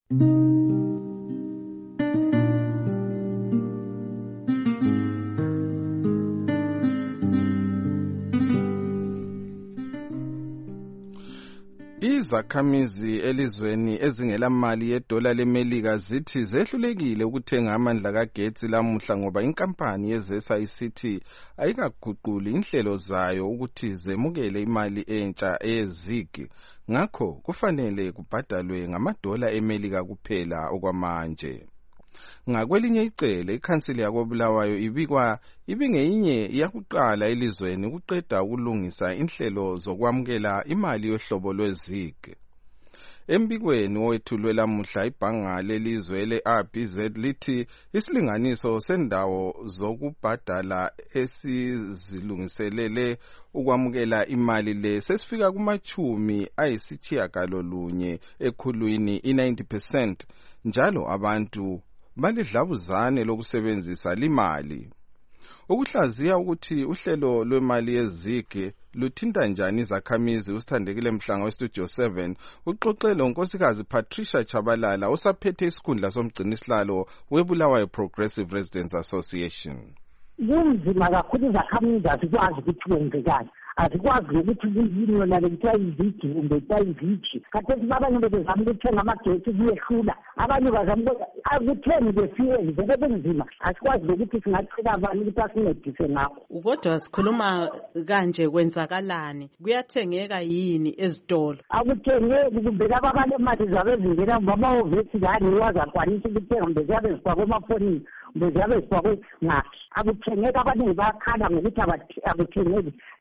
Izakhamizi elizweni ezingela mali yedola leMelika zithi zehlulekile ukuthenga amandla kagetsi lamuhla ngoba inkampani yezesa isithi ayikaguquli inhlelo zayo ukuthi zemukele imali entsha eyezigi ngakho kufanele kubhadalwe ngamadola eMelika kuphela okwamanje. Ngakwelinye icele ikhansili yakoBulawayo ibikwa ibingeyinye yakuqala elizweni ukuqeda ukulungisa inhlelo zokwamukela imali yohlobo lwezigi. Embikweni owethulwe lamuhla ibhanga lelizwe le-R B Z lithi isilinganiso sendawo zokubhadala esizilungiselele ukwamukela imali le sesifika kumachumi ayisitshiyagalolunye ekhulwini i-ninety percent njalo abantu balidlabuzane lokusebenzisa limali. Ukuhlaziya ukuthi uhlelo lwemali yezigi luthinta njani izakhamizi usithandekile Mhlanga weStudio seven uxoxele unkosikazi Patricia Chabalala osaphethe isikhundla somgcinisihlalo weBulawayo Progressive Residents Association. Kunzima kakhulu izakhamizi azikwazi ukuthi kwenzekani. Azikwazi ukuthi kuyini yona le kuthiwa izigi kumbe kuthiwa ivithi. Khathesi abanye bezama ukuthenga amagetsi kuyehlula. Abanye bazama ukuthenga befiyeli vele kunzima. Asikwazi ukuthi singacela abantu ukuthi asincedise ngakho. Kodwa sikhuluma kanje kwenzakalani? Kuyathengeka yini ezitolo? Akuthengeki kumbe laba balemali zabe zingena ngamahovesi ngani wazakwanisa ukuthenga kumbe zabe zifakwe emafonini. Bezabe sifakwe ngaphi akuthengeka abaningi bakhala ngokuthi akuthengeki the few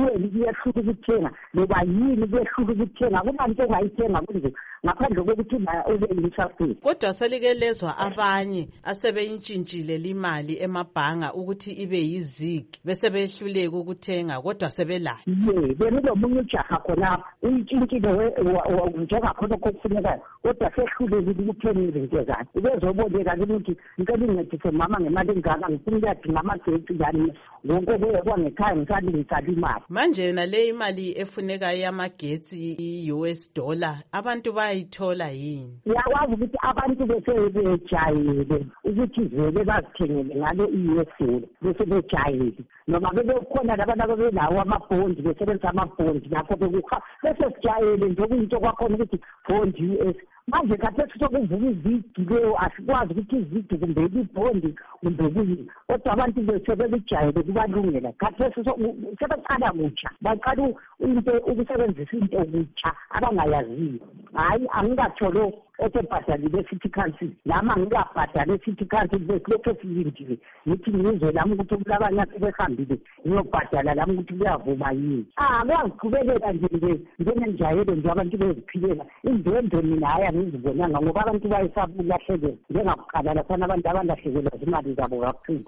ifuel kuyehlula ukuthenga noba yini kuyehlula ukuthenga kubantu ongayithenga kunje ngaphandle kokuthi ube interested. Kodwa selikelezwa abanye asebeyintshintshile limali emabhanga ukuthi ibe yizig bese behluleka ukuthenga kodwa sebelayo. Ye benomunye ujaha khona uyintshintshile njengakhona kokufunekayo kodwa sehlulekile ukuthenga izinto zakhe. Ubezoboleka ukuthi ngicela incedise mama ngemali engaka ngifuna ukuyadinga amagetsi njani lonke kwekwa ngekhaya ngisalingisa imali. Manje yona le imali efuneka yamagetsi i-U S dollar abantu bayithola yini? Yakwazi ukuthi abantu bese bejayele ukuthi vele bazithengele ngale i-U S dollar bese bejayele noma bebekhona labantu ababelawo amabhondi besebenzisa amabhondi lapho bekukha bese sijayele nje kuyinto kwakhona ukuthi bond U S. Manje khathesi sokuvuka izigi leyo asikwazi ukuthi izigi kumbe ibhondi kumbe kuyini kodwa abantu besebelijayele kubalungela khathesi sebecala kutsha baqala into ukusebenzisa into kutsha abangayaziyo. Hayi angikatholo etebhadalile city council lama ngikabhadale city council besilokhu silindile ngithi ngizwe lami ukuthi kulabanye asebehambile ngiyobhadala lami ukuthi kuyavuma yini. Ah kuyaziqhubekela nje nje njengenjayelo nje abantu beziphilela indwendwe mina haya ngizibonanga ngoba abantu bayesaba ukulahlekelwa njengakuqala laphana abantu abalahlekelwa zimali zabo kakhulu.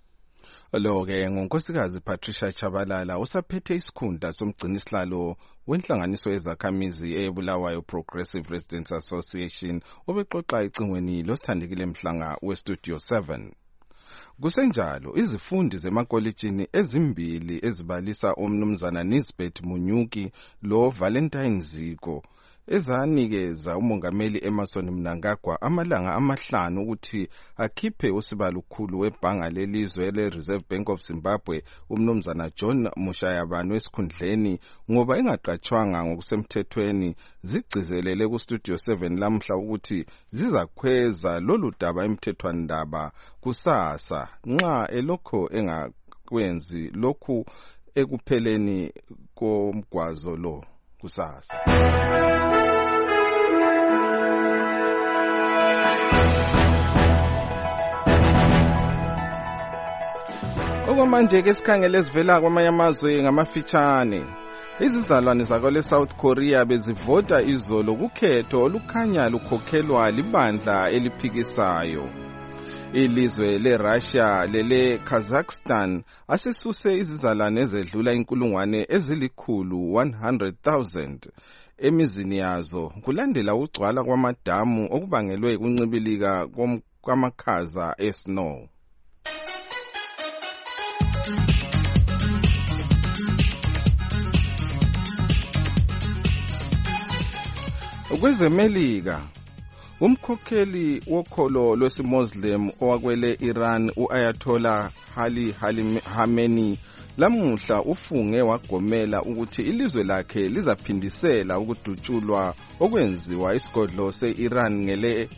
Lo-ke ngunkosikazi Patricia Chabalala usaphethe isikhundla somgcinisihlalo wenhlanganiso yezakhamizi eBulawayo Progressive Residents Association obexoxa icingweni losithandekile Mhlanga weStudio seven. Kusenjalo izifundi zemakolitshini ezimbili ezibalisa umnumzana Nisbet Munyuki lo Valentine Ziko ezanikeza umongameli Emerson Mnangagwa amalanga amahlanu ukuthi akhiphe usibalo khulu webhanga lelizwe le-Reserve Bank of Zimbabwe umnumzana John Mushayabane wesikhundleni ngoba engaqatshwanga ngokusemthethweni zigcizelele ku-Studio seven lamhla ukuthi zizakhweza lolu daba emthethwandaba kusasa nxa elokho engakwenzi lokhu ekupheleni komgwazo lo kusasa. Okwamanje ke sikhangele sivela kwamanye amazwe ngamafitshane. Izizalwane zakole South Korea bezivota izolo kukhetho olukhanya lukhokhelwa libandla eliphikisayo. Ilizwe leRussia lele Kazakhstan asesuse izizalwane ezedlula inkulungwane ezilikhulu one hundred thousand emizini yazo kulandela ukugcwala kwamadamu okubangelwe ukuncibilika kwamakhaza esnow. Kwezemelika umkhokheli wokholo lwesimuslim owakwele Iran uAyatollah Ali Khamenei lamuhla ufunge wagomela ukuthi ilizwe lakhe lizaphindisela ukudutshulwa okwenziwa isigodlo se-Iran ngele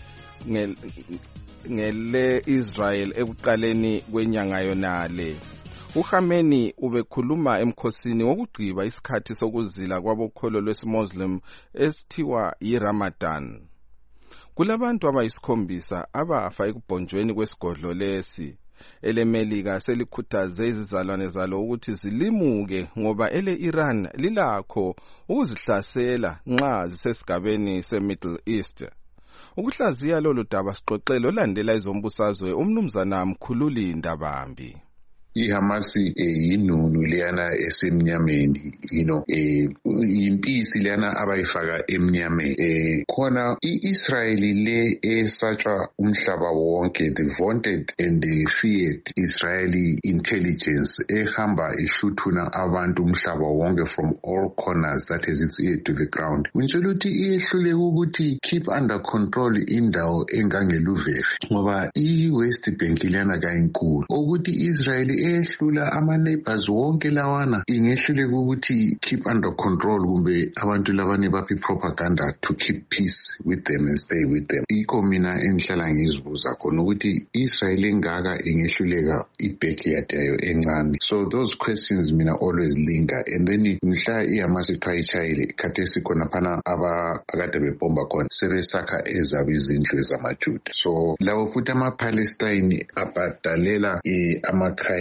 ngele Israel ekuqaleni kwenyanga yonale. uKhamenei ubekhuluma emkhosini wokugqiba isikhathi sokuzila kwabokholo lwesimuslim esithiwa yiRamadan. Kulabantu abayisikhombisa abafa ekubhonjweni kwesigodlo lesi. EleMelika selikhuthaze izizalwane zalo ukuthi zilimuke ngoba ele Iran lilakho ukuzihlasela nxa zisesigabeni seMiddle East. Ukuhlaziya lolu daba sixoxele olandela izombusazwe umnumzana Mkhululi Ndabambi. iHamasi yinunu leyana esemnyameni you know eh impisi leyana abayifaka emnyameni eh khona iIsrael le esatshwa umhlaba wonke the vaunted and the feared Israeli intelligence ehamba ihluthuna abantu umhlaba wonke from all corners that has its ear to the ground ngitshela ukuthi iyehlule ukuthi keep under control indawo engangeluveve ngoba iWest Bank leyana kayinkulu ukuthi Israel ehlula ama-neighbors wonke lawana ingehlule ukuthi keep under control kumbe abantu labane baphi propaganda to keep peace with them and stay with them. Iko mina engihlala ngizibuza khona ukuthi Israel engaka ingehluleka i-backyard yayo encane. So those questions mina always linger and then mhla iHamas iqhayichayile khathesi khona phana abakade bebomba khona sebesakha ezabo izindlu zamaJuda. So lawo futhi ama-Palestine abadalela ama-crime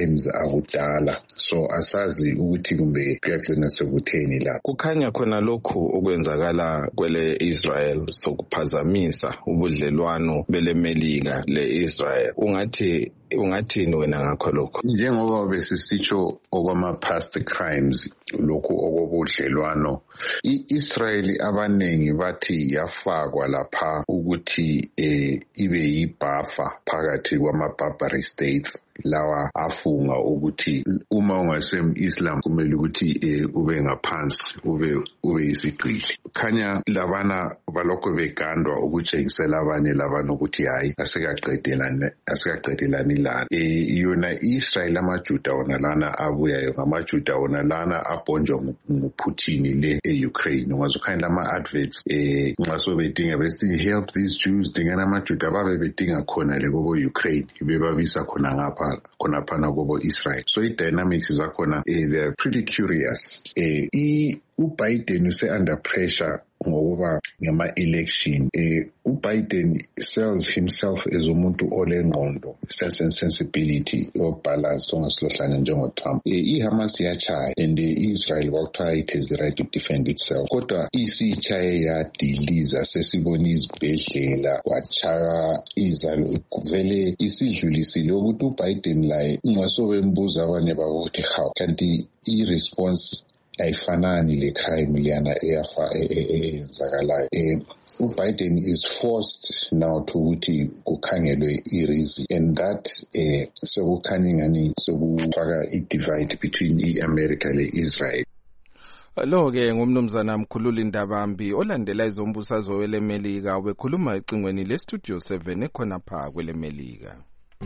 crimes akudala, so asazi ukuthi kumbe kuyagcina sekutheni la. Kukhanya khona lokhu okwenzakala kwele Israel sokuphazamisa ubudlelwano bele Melika le Israel. Ungathi ungathini wena ngakho lokho? Njengoba besisitsho okwama past crimes lokhu okobudlelwano, iIsrael abanengi bathi yafakwa lapha ukuthi eh, ibe yibuffer phakathi kwama barbary states lawa afunga ukuthi uma ungasem-Islam kumele ukuthi eh, ube ngaphansi ube ube isigqili. Khanya labana balokho begandwa ukutshengisela abanye labana ukuthi hayi asekaqedelana asekaqedelani lana. Eh, yona Israel amaJuda wona lana abuyayo ngamaJuda wona lana abhonjwa nguPutin le eUkraine. Ungazokhanya lama adverts eh nxa so bedinga besithi help these Jews, dingana amaJuda babe bedinga khona le kobo Ukraine bebabisa khona ngapha khona phana kobo Israel. So i-dynamics zakhona eh, they are pretty curious. Eh, i uBiden use under pressure ngoba ngama-election. Eh, uBiden sells himself as umuntu olengqondo, sense and sensibility obalance ongasihlohlana njengoTrump. Eh, iHamas yachaya and i-Israel bakuthiwa it has the right to defend itself. Kodwa isichaye yadiliza sesibona izibhedlela kwachaya izalo vele isidlulisile ukuthi uBiden laye ungasobembuza abanye bakuthi how kanti i-response ayifanani le crime liyana eyafa eyenzakalayo. Eh, uBiden is forced now to ukuthi kukhangelwe i-reason, and that eh sekukhanya ngani sokufaka i-divide between i-America le-Israel. Lo ke ngumnumzana Mkhululi Ndabambi olandela izombusazwe wele Melika ubekhuluma ecingweni le Studio seven ekhona pha kwele Melika.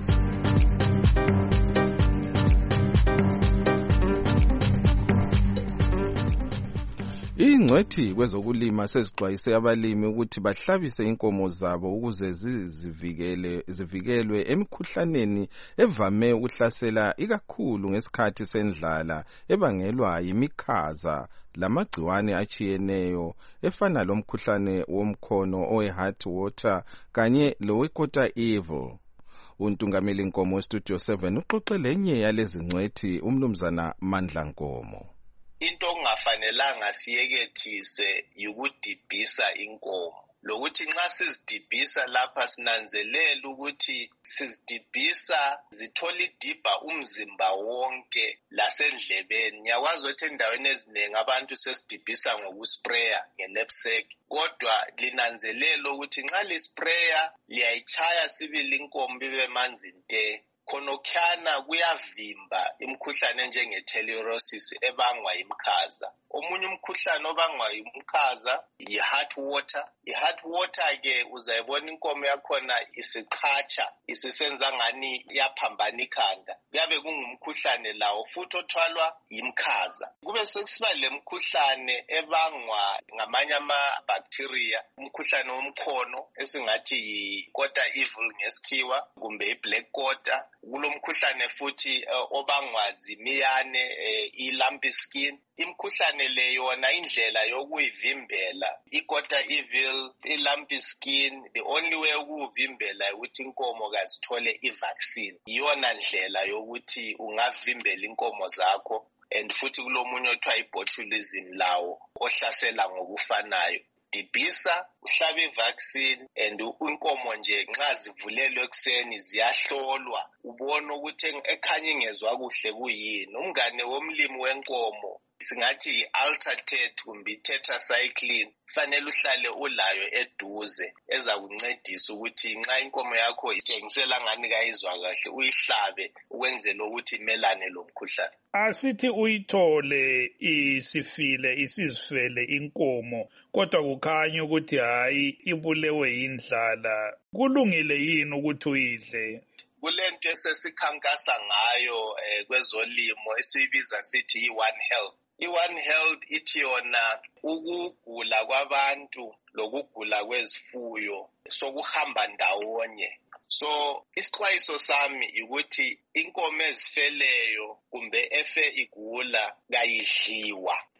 Ingcwethi kwezokulima sezixwayise abalimi ukuthi bahlabise inkomo zabo ukuze zizivikele zivikelwe emikhuhlaneni evame ukuhlasela ikakhulu ngesikhathi sendlala ebangelwa yimikhaza lamagciwane achiyeneyo efana lomkhuhlane womkhono owe-heart water kanye lowe-quarter evil. Untungameli Nkomo Studio seven uxoxe lenye yalezi ngcwethi umnumzana Mandla Nkomo. Into ongafanelanga siyekethise yikudibhisa inkomo. Lokuthi nxa sizidibhisa lapha sinanzelela ukuthi sizidibhisa zithola idibha umzimba wonke lasendlebeni. Ngiyakwazi ukuthi endaweni eziningi abantu sesidibhisa ngokuspraya nge-knapsack, kodwa linanzelela ukuthi nxa lispraya liyayichaya sibili inkomo bibe manzi nte. Khonokhana kuyavimba imkhuhlane njenge-telerosis ebangwa imkhaza. Omunye umkhuhlane obangwa imkhaza yi-heart water. I-heart water ke uzayibona inkomo yakhona isiqhatsha, isisenza ngani yaphambana ikhanda. Kuyabe kungumkhuhlane lawo futhi othwalwa imkhaza. Kube sekusiba lemkhuhlane ebangwa ngamanye ama-bacteria, umkhuhlane womkhono esingathi yi-quarter evil ngesikhiwa kumbe i-black quarter. Kulomkhuhlane futhi uh, obangwa zimiyane uh, i-lumpy skin. Imkhuhlane le yona indlela yokuyivimbela i-quarter evil, i-lumpy skin, the only way ukuvimbela ukuthi inkomo kazithole i-vaccine. Iyona ndlela yokuthi ungavimbela inkomo zakho, and futhi kulomunye othiwa i-botulism lawo ohlasela ngokufanayo. Dibhisa, uhlabe vaccine, and inkomo nje nxa zivulelwe ekseni ziyahlolwa ubone ukuthi ekhanya ingezwa kuhle kuyini. Umngane womlimi wenkomo singathi yi-Altratet kumbe i-tetracycline fanele uhlale ulayo eduze ezakuncedisa ukuthi nxa inkomo yakho itshengisela ngani kayizwa kahle uyihlabe ukwenzela ukuthi imelane lo mkhuhlane. Asithi uyithole isifile isizifele inkomo kodwa kukhanya ukuthi hayi ibulewe yindlala, kulungile yini ukuthi uyidle? Kulento esesikhankasa ngayo eh, kwezolimo esibiza sithi i-One Health. I-One Health ithi yona ukugula kwabantu lokugula kwezifuyo sokuhamba ndawonye. So isixwayiso sami ukuthi inkomo ezifeleyo kumbe efe igula kayidliwa. Ungayi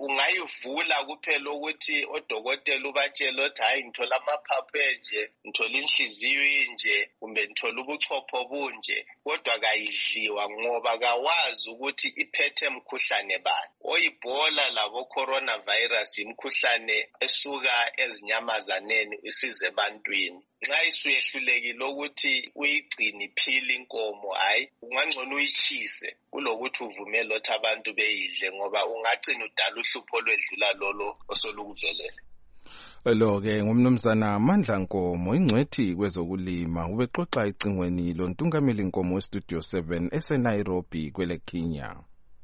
ukuyivula kuphela ukuthi odokotela ubatshela ukuthi hayi ngithola amaphaphu enje, ngithola inhliziyo inje, kumbe ngithola ubuchopho bunje, kodwa kayidliwa ngoba kawazi ukuthi iphethe mkhuhlane bani. Oyibhola labo coronavirus imkhuhlane esuka ezinyamazaneni isize ebantwini. Nxa isuyehlulekile ukuthi uyigcine iphile inkomo, hayi ungangcono uyichise kulokuthi uvumele ukuthi abantu beyidle, ngoba ungagcina udala uhlupho olwedlula lolo osolukuvelele. Lo-ke ngumnumzana Mandla Nkomo, ingcwethi kwezokulima, ubexoxa icingweni lontungameli Nkomo weStudio seven eseNairobi kwele Kenya.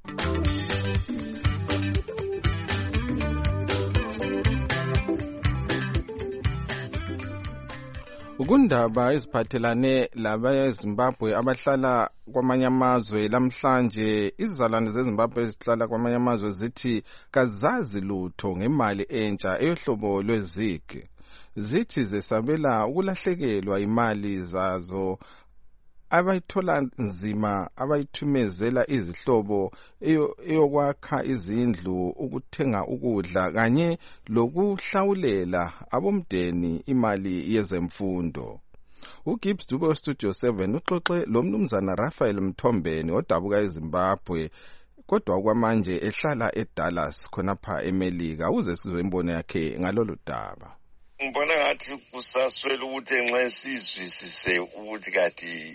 Ukundaba eziphathelane labeZimbabwe abahlala kwamanye amazwe lamhlanje, izizalwane zeZimbabwe ezihlala kwamanye amazwe zithi kazazi lutho ngemali entsha eyohlobo lwezig. Zithi zesabela ukulahlekelwa imali zazo abayithola nzima abayithumezela izihlobo eyokwakha izindlu, ukuthenga ukudla kanye lokuhlawulela abomdeni imali yezemfundo. uGibbs Dube Studio seven uxoxe lo mnumzana Raphael Mthombeni odabuka eZimbabwe kodwa kwamanje ehlala eDallas khonapha eMelika. Uze sizwe imbono yakhe ngalolu daba. Ngibona ngathi kusaswela ukuthi nxa sizwisise ukuthi kathi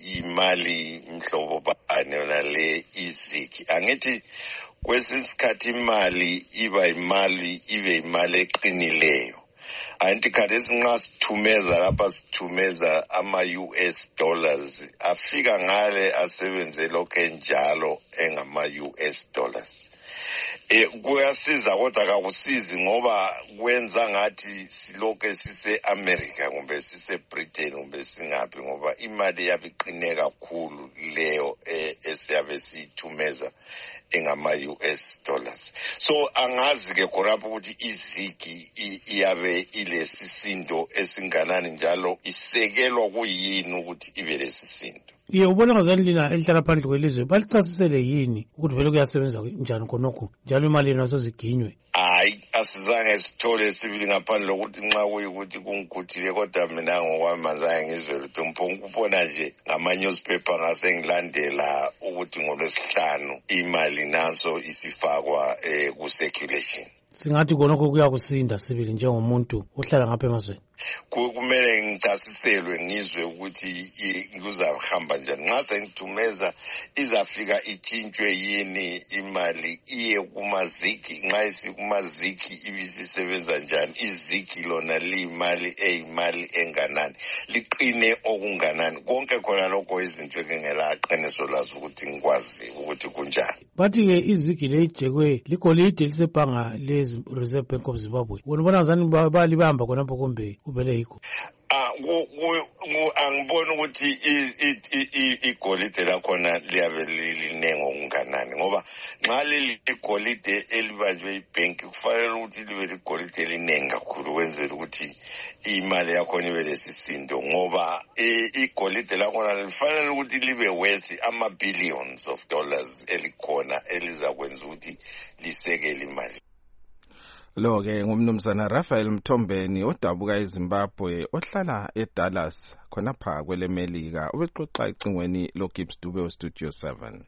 imali mhlobo bani yona le iziki. Angithi kwesikhathi imali iba imali ibe imali eqinileyo. Anti khathesi nxa sithumeza lapha sithumeza ama-U S dollars afika ngale asebenze lokho enjalo engama-U S dollars. Eh kuyasiza kodwa kakusizi ngoba kwenza ngathi siloke sise America kumbe sise Britain kumbe singaphi, ngoba imali yabiqine kakhulu leyo esiyabe sithumeza engama-U S dollars. So angazi ke khonapho ukuthi izigi iyabe ilesisindo esinganani njalo isekelwa kuyini ukuthi ibe lesisindo. Ye ubona ngazandlina elihlala phandle kwelizwe balichasisele yini ukuthi vele kuyasebenza njani khonokho njalo imali nazo ziginywe? Hayi, asizange sithole sibili ngaphandle lokuthi nxa kuyikuthi kungikuthile, kodwa mina ngokwami azange ngizwe lutho. Ngibona nje ngama-newspaper ngasengilandela ukuthi ngolwesihlanu imali naso isifakwa eh, ku-circulation. Singathi khonokho kuyakusinda sibili njengomuntu uhlala ngapha emazweni. Kumele ngichasiselwe ngizwe ukuthi kuzahamba njani. Nxa sengithumeza izafika itshintshwe yini imali iye kumaziki, nxa isikumaziki ibisisebenza njani, iziki lona liyimali eyimali enganani, liqine okunganani, konke khona lokho izinto engelaqiniso lazo ukuthi ngikwazi ukuthi kunjani. Bathi ke iziki lejekwe ligolide lisebhanga le-Reserve Bank of Zimbabwe. Wona ngazani balibamba khonapho kumbe ubele yikho? Ah angibona ukuthi igolide lakhona liyabe linengo okunganani, ngoba nxa leli igolide elibanjwe ibhenki kufanele ukuthi libe ligolide elinengi kakhulu kwenzela ukuthi imali yakhona ibe lesisindo, ngoba igolide lakhona lifanele ukuthi libe worth ama-billions of dollars elikhona elizakwenza ukuthi lisekele imali. Lo-ke ngumnumzana Raphael Mthombeni odabuka eZimbabwe ohlala eDallas khonapha kwele Melika, ubexoxa icingweni loGibbs Dube Studio seven.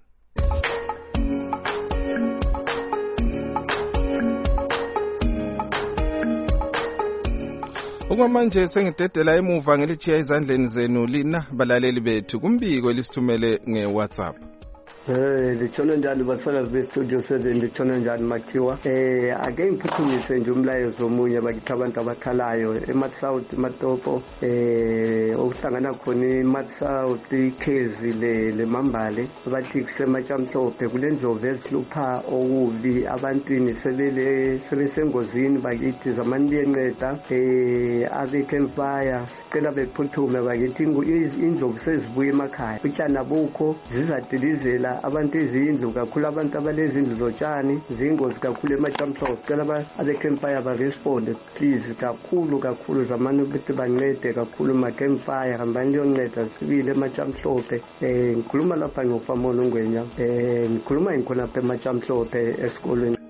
Okwamanje sengidedela emuva ngelichiya izandleni zenu lina balaleli bethu kumbiko elisithumele ngeWhatsApp. Eh litshona njani basala be Studio seven, litshona njani Makhiwa? Eh ake ngiphuthumise nje umlayezo omunye bakithi abantu abakhalayo eMath South Matopo, eh okuhlangana khona eMath South ikhezi le leMambale bathi kusemachamhlophe kulendlovu esilupha okubi abantwini sebele sebesengozini bakithi zamani yenceda eh ave campfire sicela bephuthume bakithi indlovu sezibuye emakhaya utshana bukho zizadilizela abantu izindlu kakhulu abantu abalezindlu zotshani zingozi kakhulu emachamhlophe. Cela abe-campfire ba-responde please kakhulu kakhulu zamani ukuthi bancede kakhulu ma-campfire hambani liyonceda sibili emachamhlophe. Um ngikhuluma lapha ngofamona ungwenya um ngikhuluma ngikhonapha emachamhlophe esikolweni.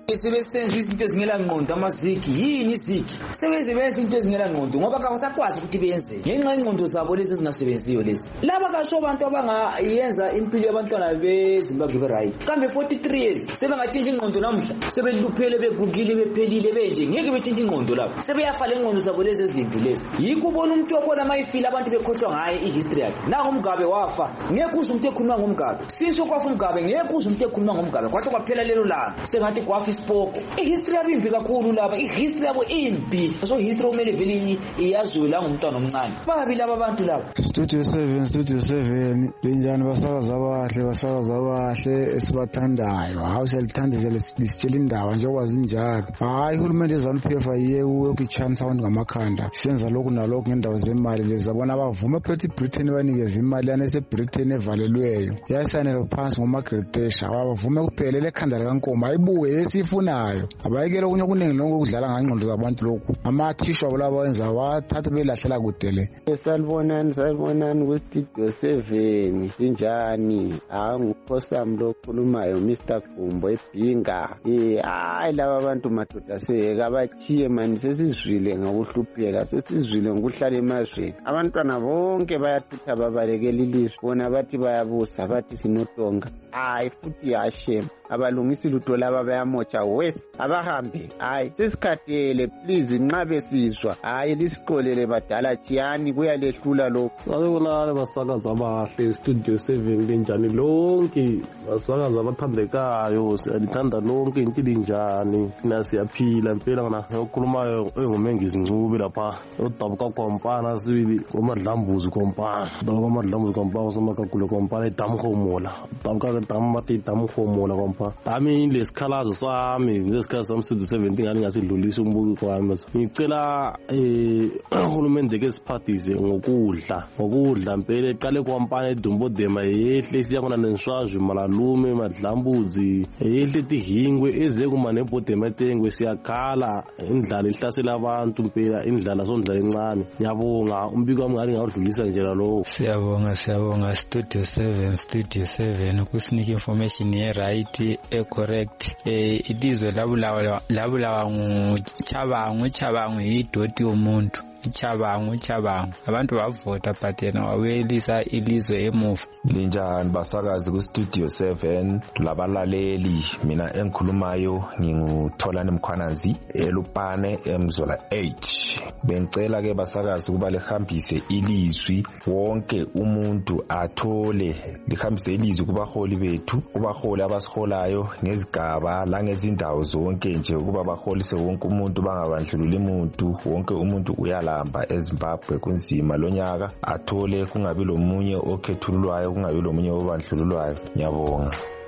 sebesenza izinto ezingela ngqondo amazigi yini izigi sebeze benza izinto ezingela ngqondo ngoba kabasakwazi ukuthi benze ngenxa ingqondo zabo lezi ezingasebenziyo lezi laba kasho abantu abangayenza impilo yabantwana beZimbabwe be right kambe forty-three years sebengatshintsha ingqondo namhla sebeluphele begugile bephelile benje ngeke betshintshe ingqondo lapho sebeyafala ingqondo zabo lezi ezimbi lezi yikho ubona umuntu obona mayifile abantu bekhohlwa ngaye ihistory yakhe nangu uMgabe wafa ngeke uze umuntu ekhuluma ngomgabe since ukwafa uMgabe ngeke uze umuntu ekhuluma ngomgabe kwahle kwaphela lelo langa sengathi kwafa isipoko ihistory yabo imbi kakhulu laba ihistory yabo imbi so history kumele vele iyaziwe la ngumntwana omncane babi laba abantu laba. Studio seven Studio seven benjani basakaza abahle basakaza abahle esibathandayo hawu siyalithandizela lisitshela indaba nje okwazi njalo hayi uhulumende eZANU-P F ayiye ukuchance abantu ngamakhanda senza lokhu nalokhu ngendawo zemali lezi abona abavuma phethi Britain banikeza imali yanese Britain evalelweyo yayisanele phansi ngoMagretesha abavume kuphela lekhanda likaNkomo ayibuye esifunayo abayekela kunye kuningi lonke ukudlala ngangqondo zabantu lokhu amathishu abo labo wenza wathatha belahlela kudele. Salibonani salibonani ku Studio seven sinjani hayi ngukhosami lo khulumayo Mister Gumbo eBhinga eh hayi laba abantu madoda seka bachiye manje sesizwile ngokuhlupheka sesizwile ngokuhlala emazweni abantwana bonke bayathutha babalekela ilizwe bona bathi bayabusa bathi sinotonga hayi futhi yashem abalungisi lutho laba bayamotsha wes abahambe hayi sesikhathele please nxa besizwa hayi lisikolele badala chiyani kuyalehlula lokho. Salibonani basakaza abahle Studio seven benjani lonke basakaza abathandekayo siyalithanda lonke impilo njani thina siyaphila impela ngana okhulumayo enguMengizi Ncube lapha odabuka kompana sibili komadlambuzi kompana dabuka komadlambuzi kompana somakagule kompana edamhomola dabuka dammati damhomola kompana ami lesikhalazo sami lesikhala sami Studio seven ngani ngasidlulisa umbuko wami ngicela eh uhulumende ke siphathise ngokudla ngokudla impela eqale kompana edumbodema yehle siyakona nenswazwe malalume madlambuzi yehle tihingwe eze kuma nebodema etengwe siyakhala indlala ihlasela abantu impela indlala sondla encane ngiyabonga umbiko wami ngani ngawudlulisa nje lo. Siyabonga siyabonga Studio seven Studio seven kusinika information ye right e correct eh ilizwe labulawa labulawa nguChabangu Chabangu yidoti yomuntu Chabangu Chabangu abantu bavota but yena wawelisa ilizwe emuva. Linjani basakazi ku Studio seven labalaleli mina engikhulumayo ngingutholani Mkhwanazi eLupane eMzola H bengicela ke basakazi kuba lehambise ilizwi wonke umuntu athole lihambise ilizwi kubaholi bethu kubaholi abasiholayo ngezigaba la ngezindawo zonke nje kuba baholise wonke umuntu bangabandlululi umuntu wonke umuntu uyala hamba eZimbabwe kunzima lonyaka athole kungabi lomunye okhethulwayo kungabi lomunye obandlululwayo. Ngiyabonga.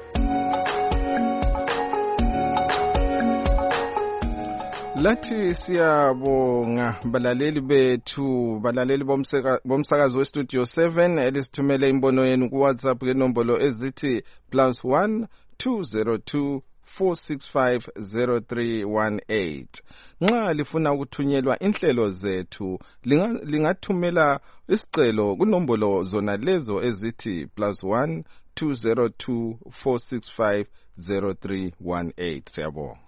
Lathi siyabonga balaleli bethu balaleli bomsakazo weStudio seven elisithumele imbono yenu ku WhatsApp ngenombolo ezithi plus one two zero two four six five zero three one eight. Nxa lifuna ukuthunyelwa inhlelo zethu lingathumela isicelo kunombolo zona lezo ezithi plus one two zero two four six five zero three one eight. Siyabonga.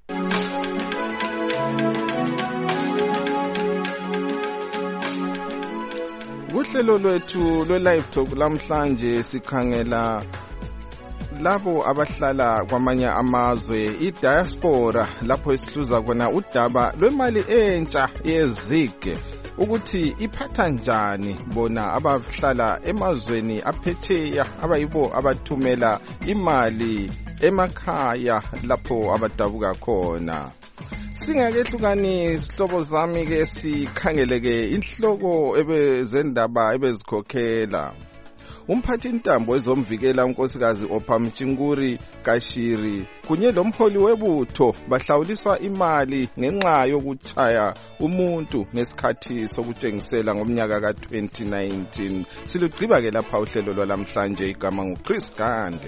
Kuhlelo lwethu lwe live talk lamhlanje sikhangela labo abahlala kwamanye amazwe idiaspora lapho isihluza kona udaba lwemali entsha yezige ukuthi iphatha njani bona abahlala emazweni aphetsheya abayibo abathumela imali emakhaya lapho abadabuka khona. Singakehlukani isihlobo zami ke sikhangeleke inhloko ebezendaba ebezikhokhela. Umphathi intambo wezomvikela unkosikazi Ophamchinguri Kashiri kunye lomholi webutho bahlawuliswa imali ngenxa yokuchaya umuntu ngesikhathi sokutshengisela ngomnyaka ka twenty nineteen. Silugqiba ke lapha uhlelo lwalamhlanje igama nguChris Gande.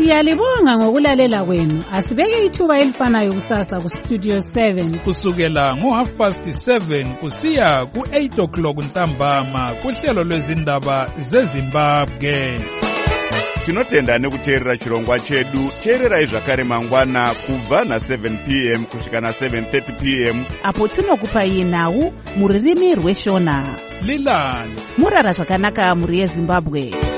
Siyalibonga ngokulalela kwenu. Asibeke ithuba elifanayo kusasa ku Studio seven kusukela ngo half past seven kusiya ku eight o'clock ntambama kuhlelo lwezindaba zeZimbabwe. Tinotenda nekuteerera chirongwa chedu. Teererai zvakare mangwana kubva na seven p m kusvika na seven thirty p m apo tinokupai nhau muririmi rweshona. Lilani murara zvakanaka muri yeZimbabwe.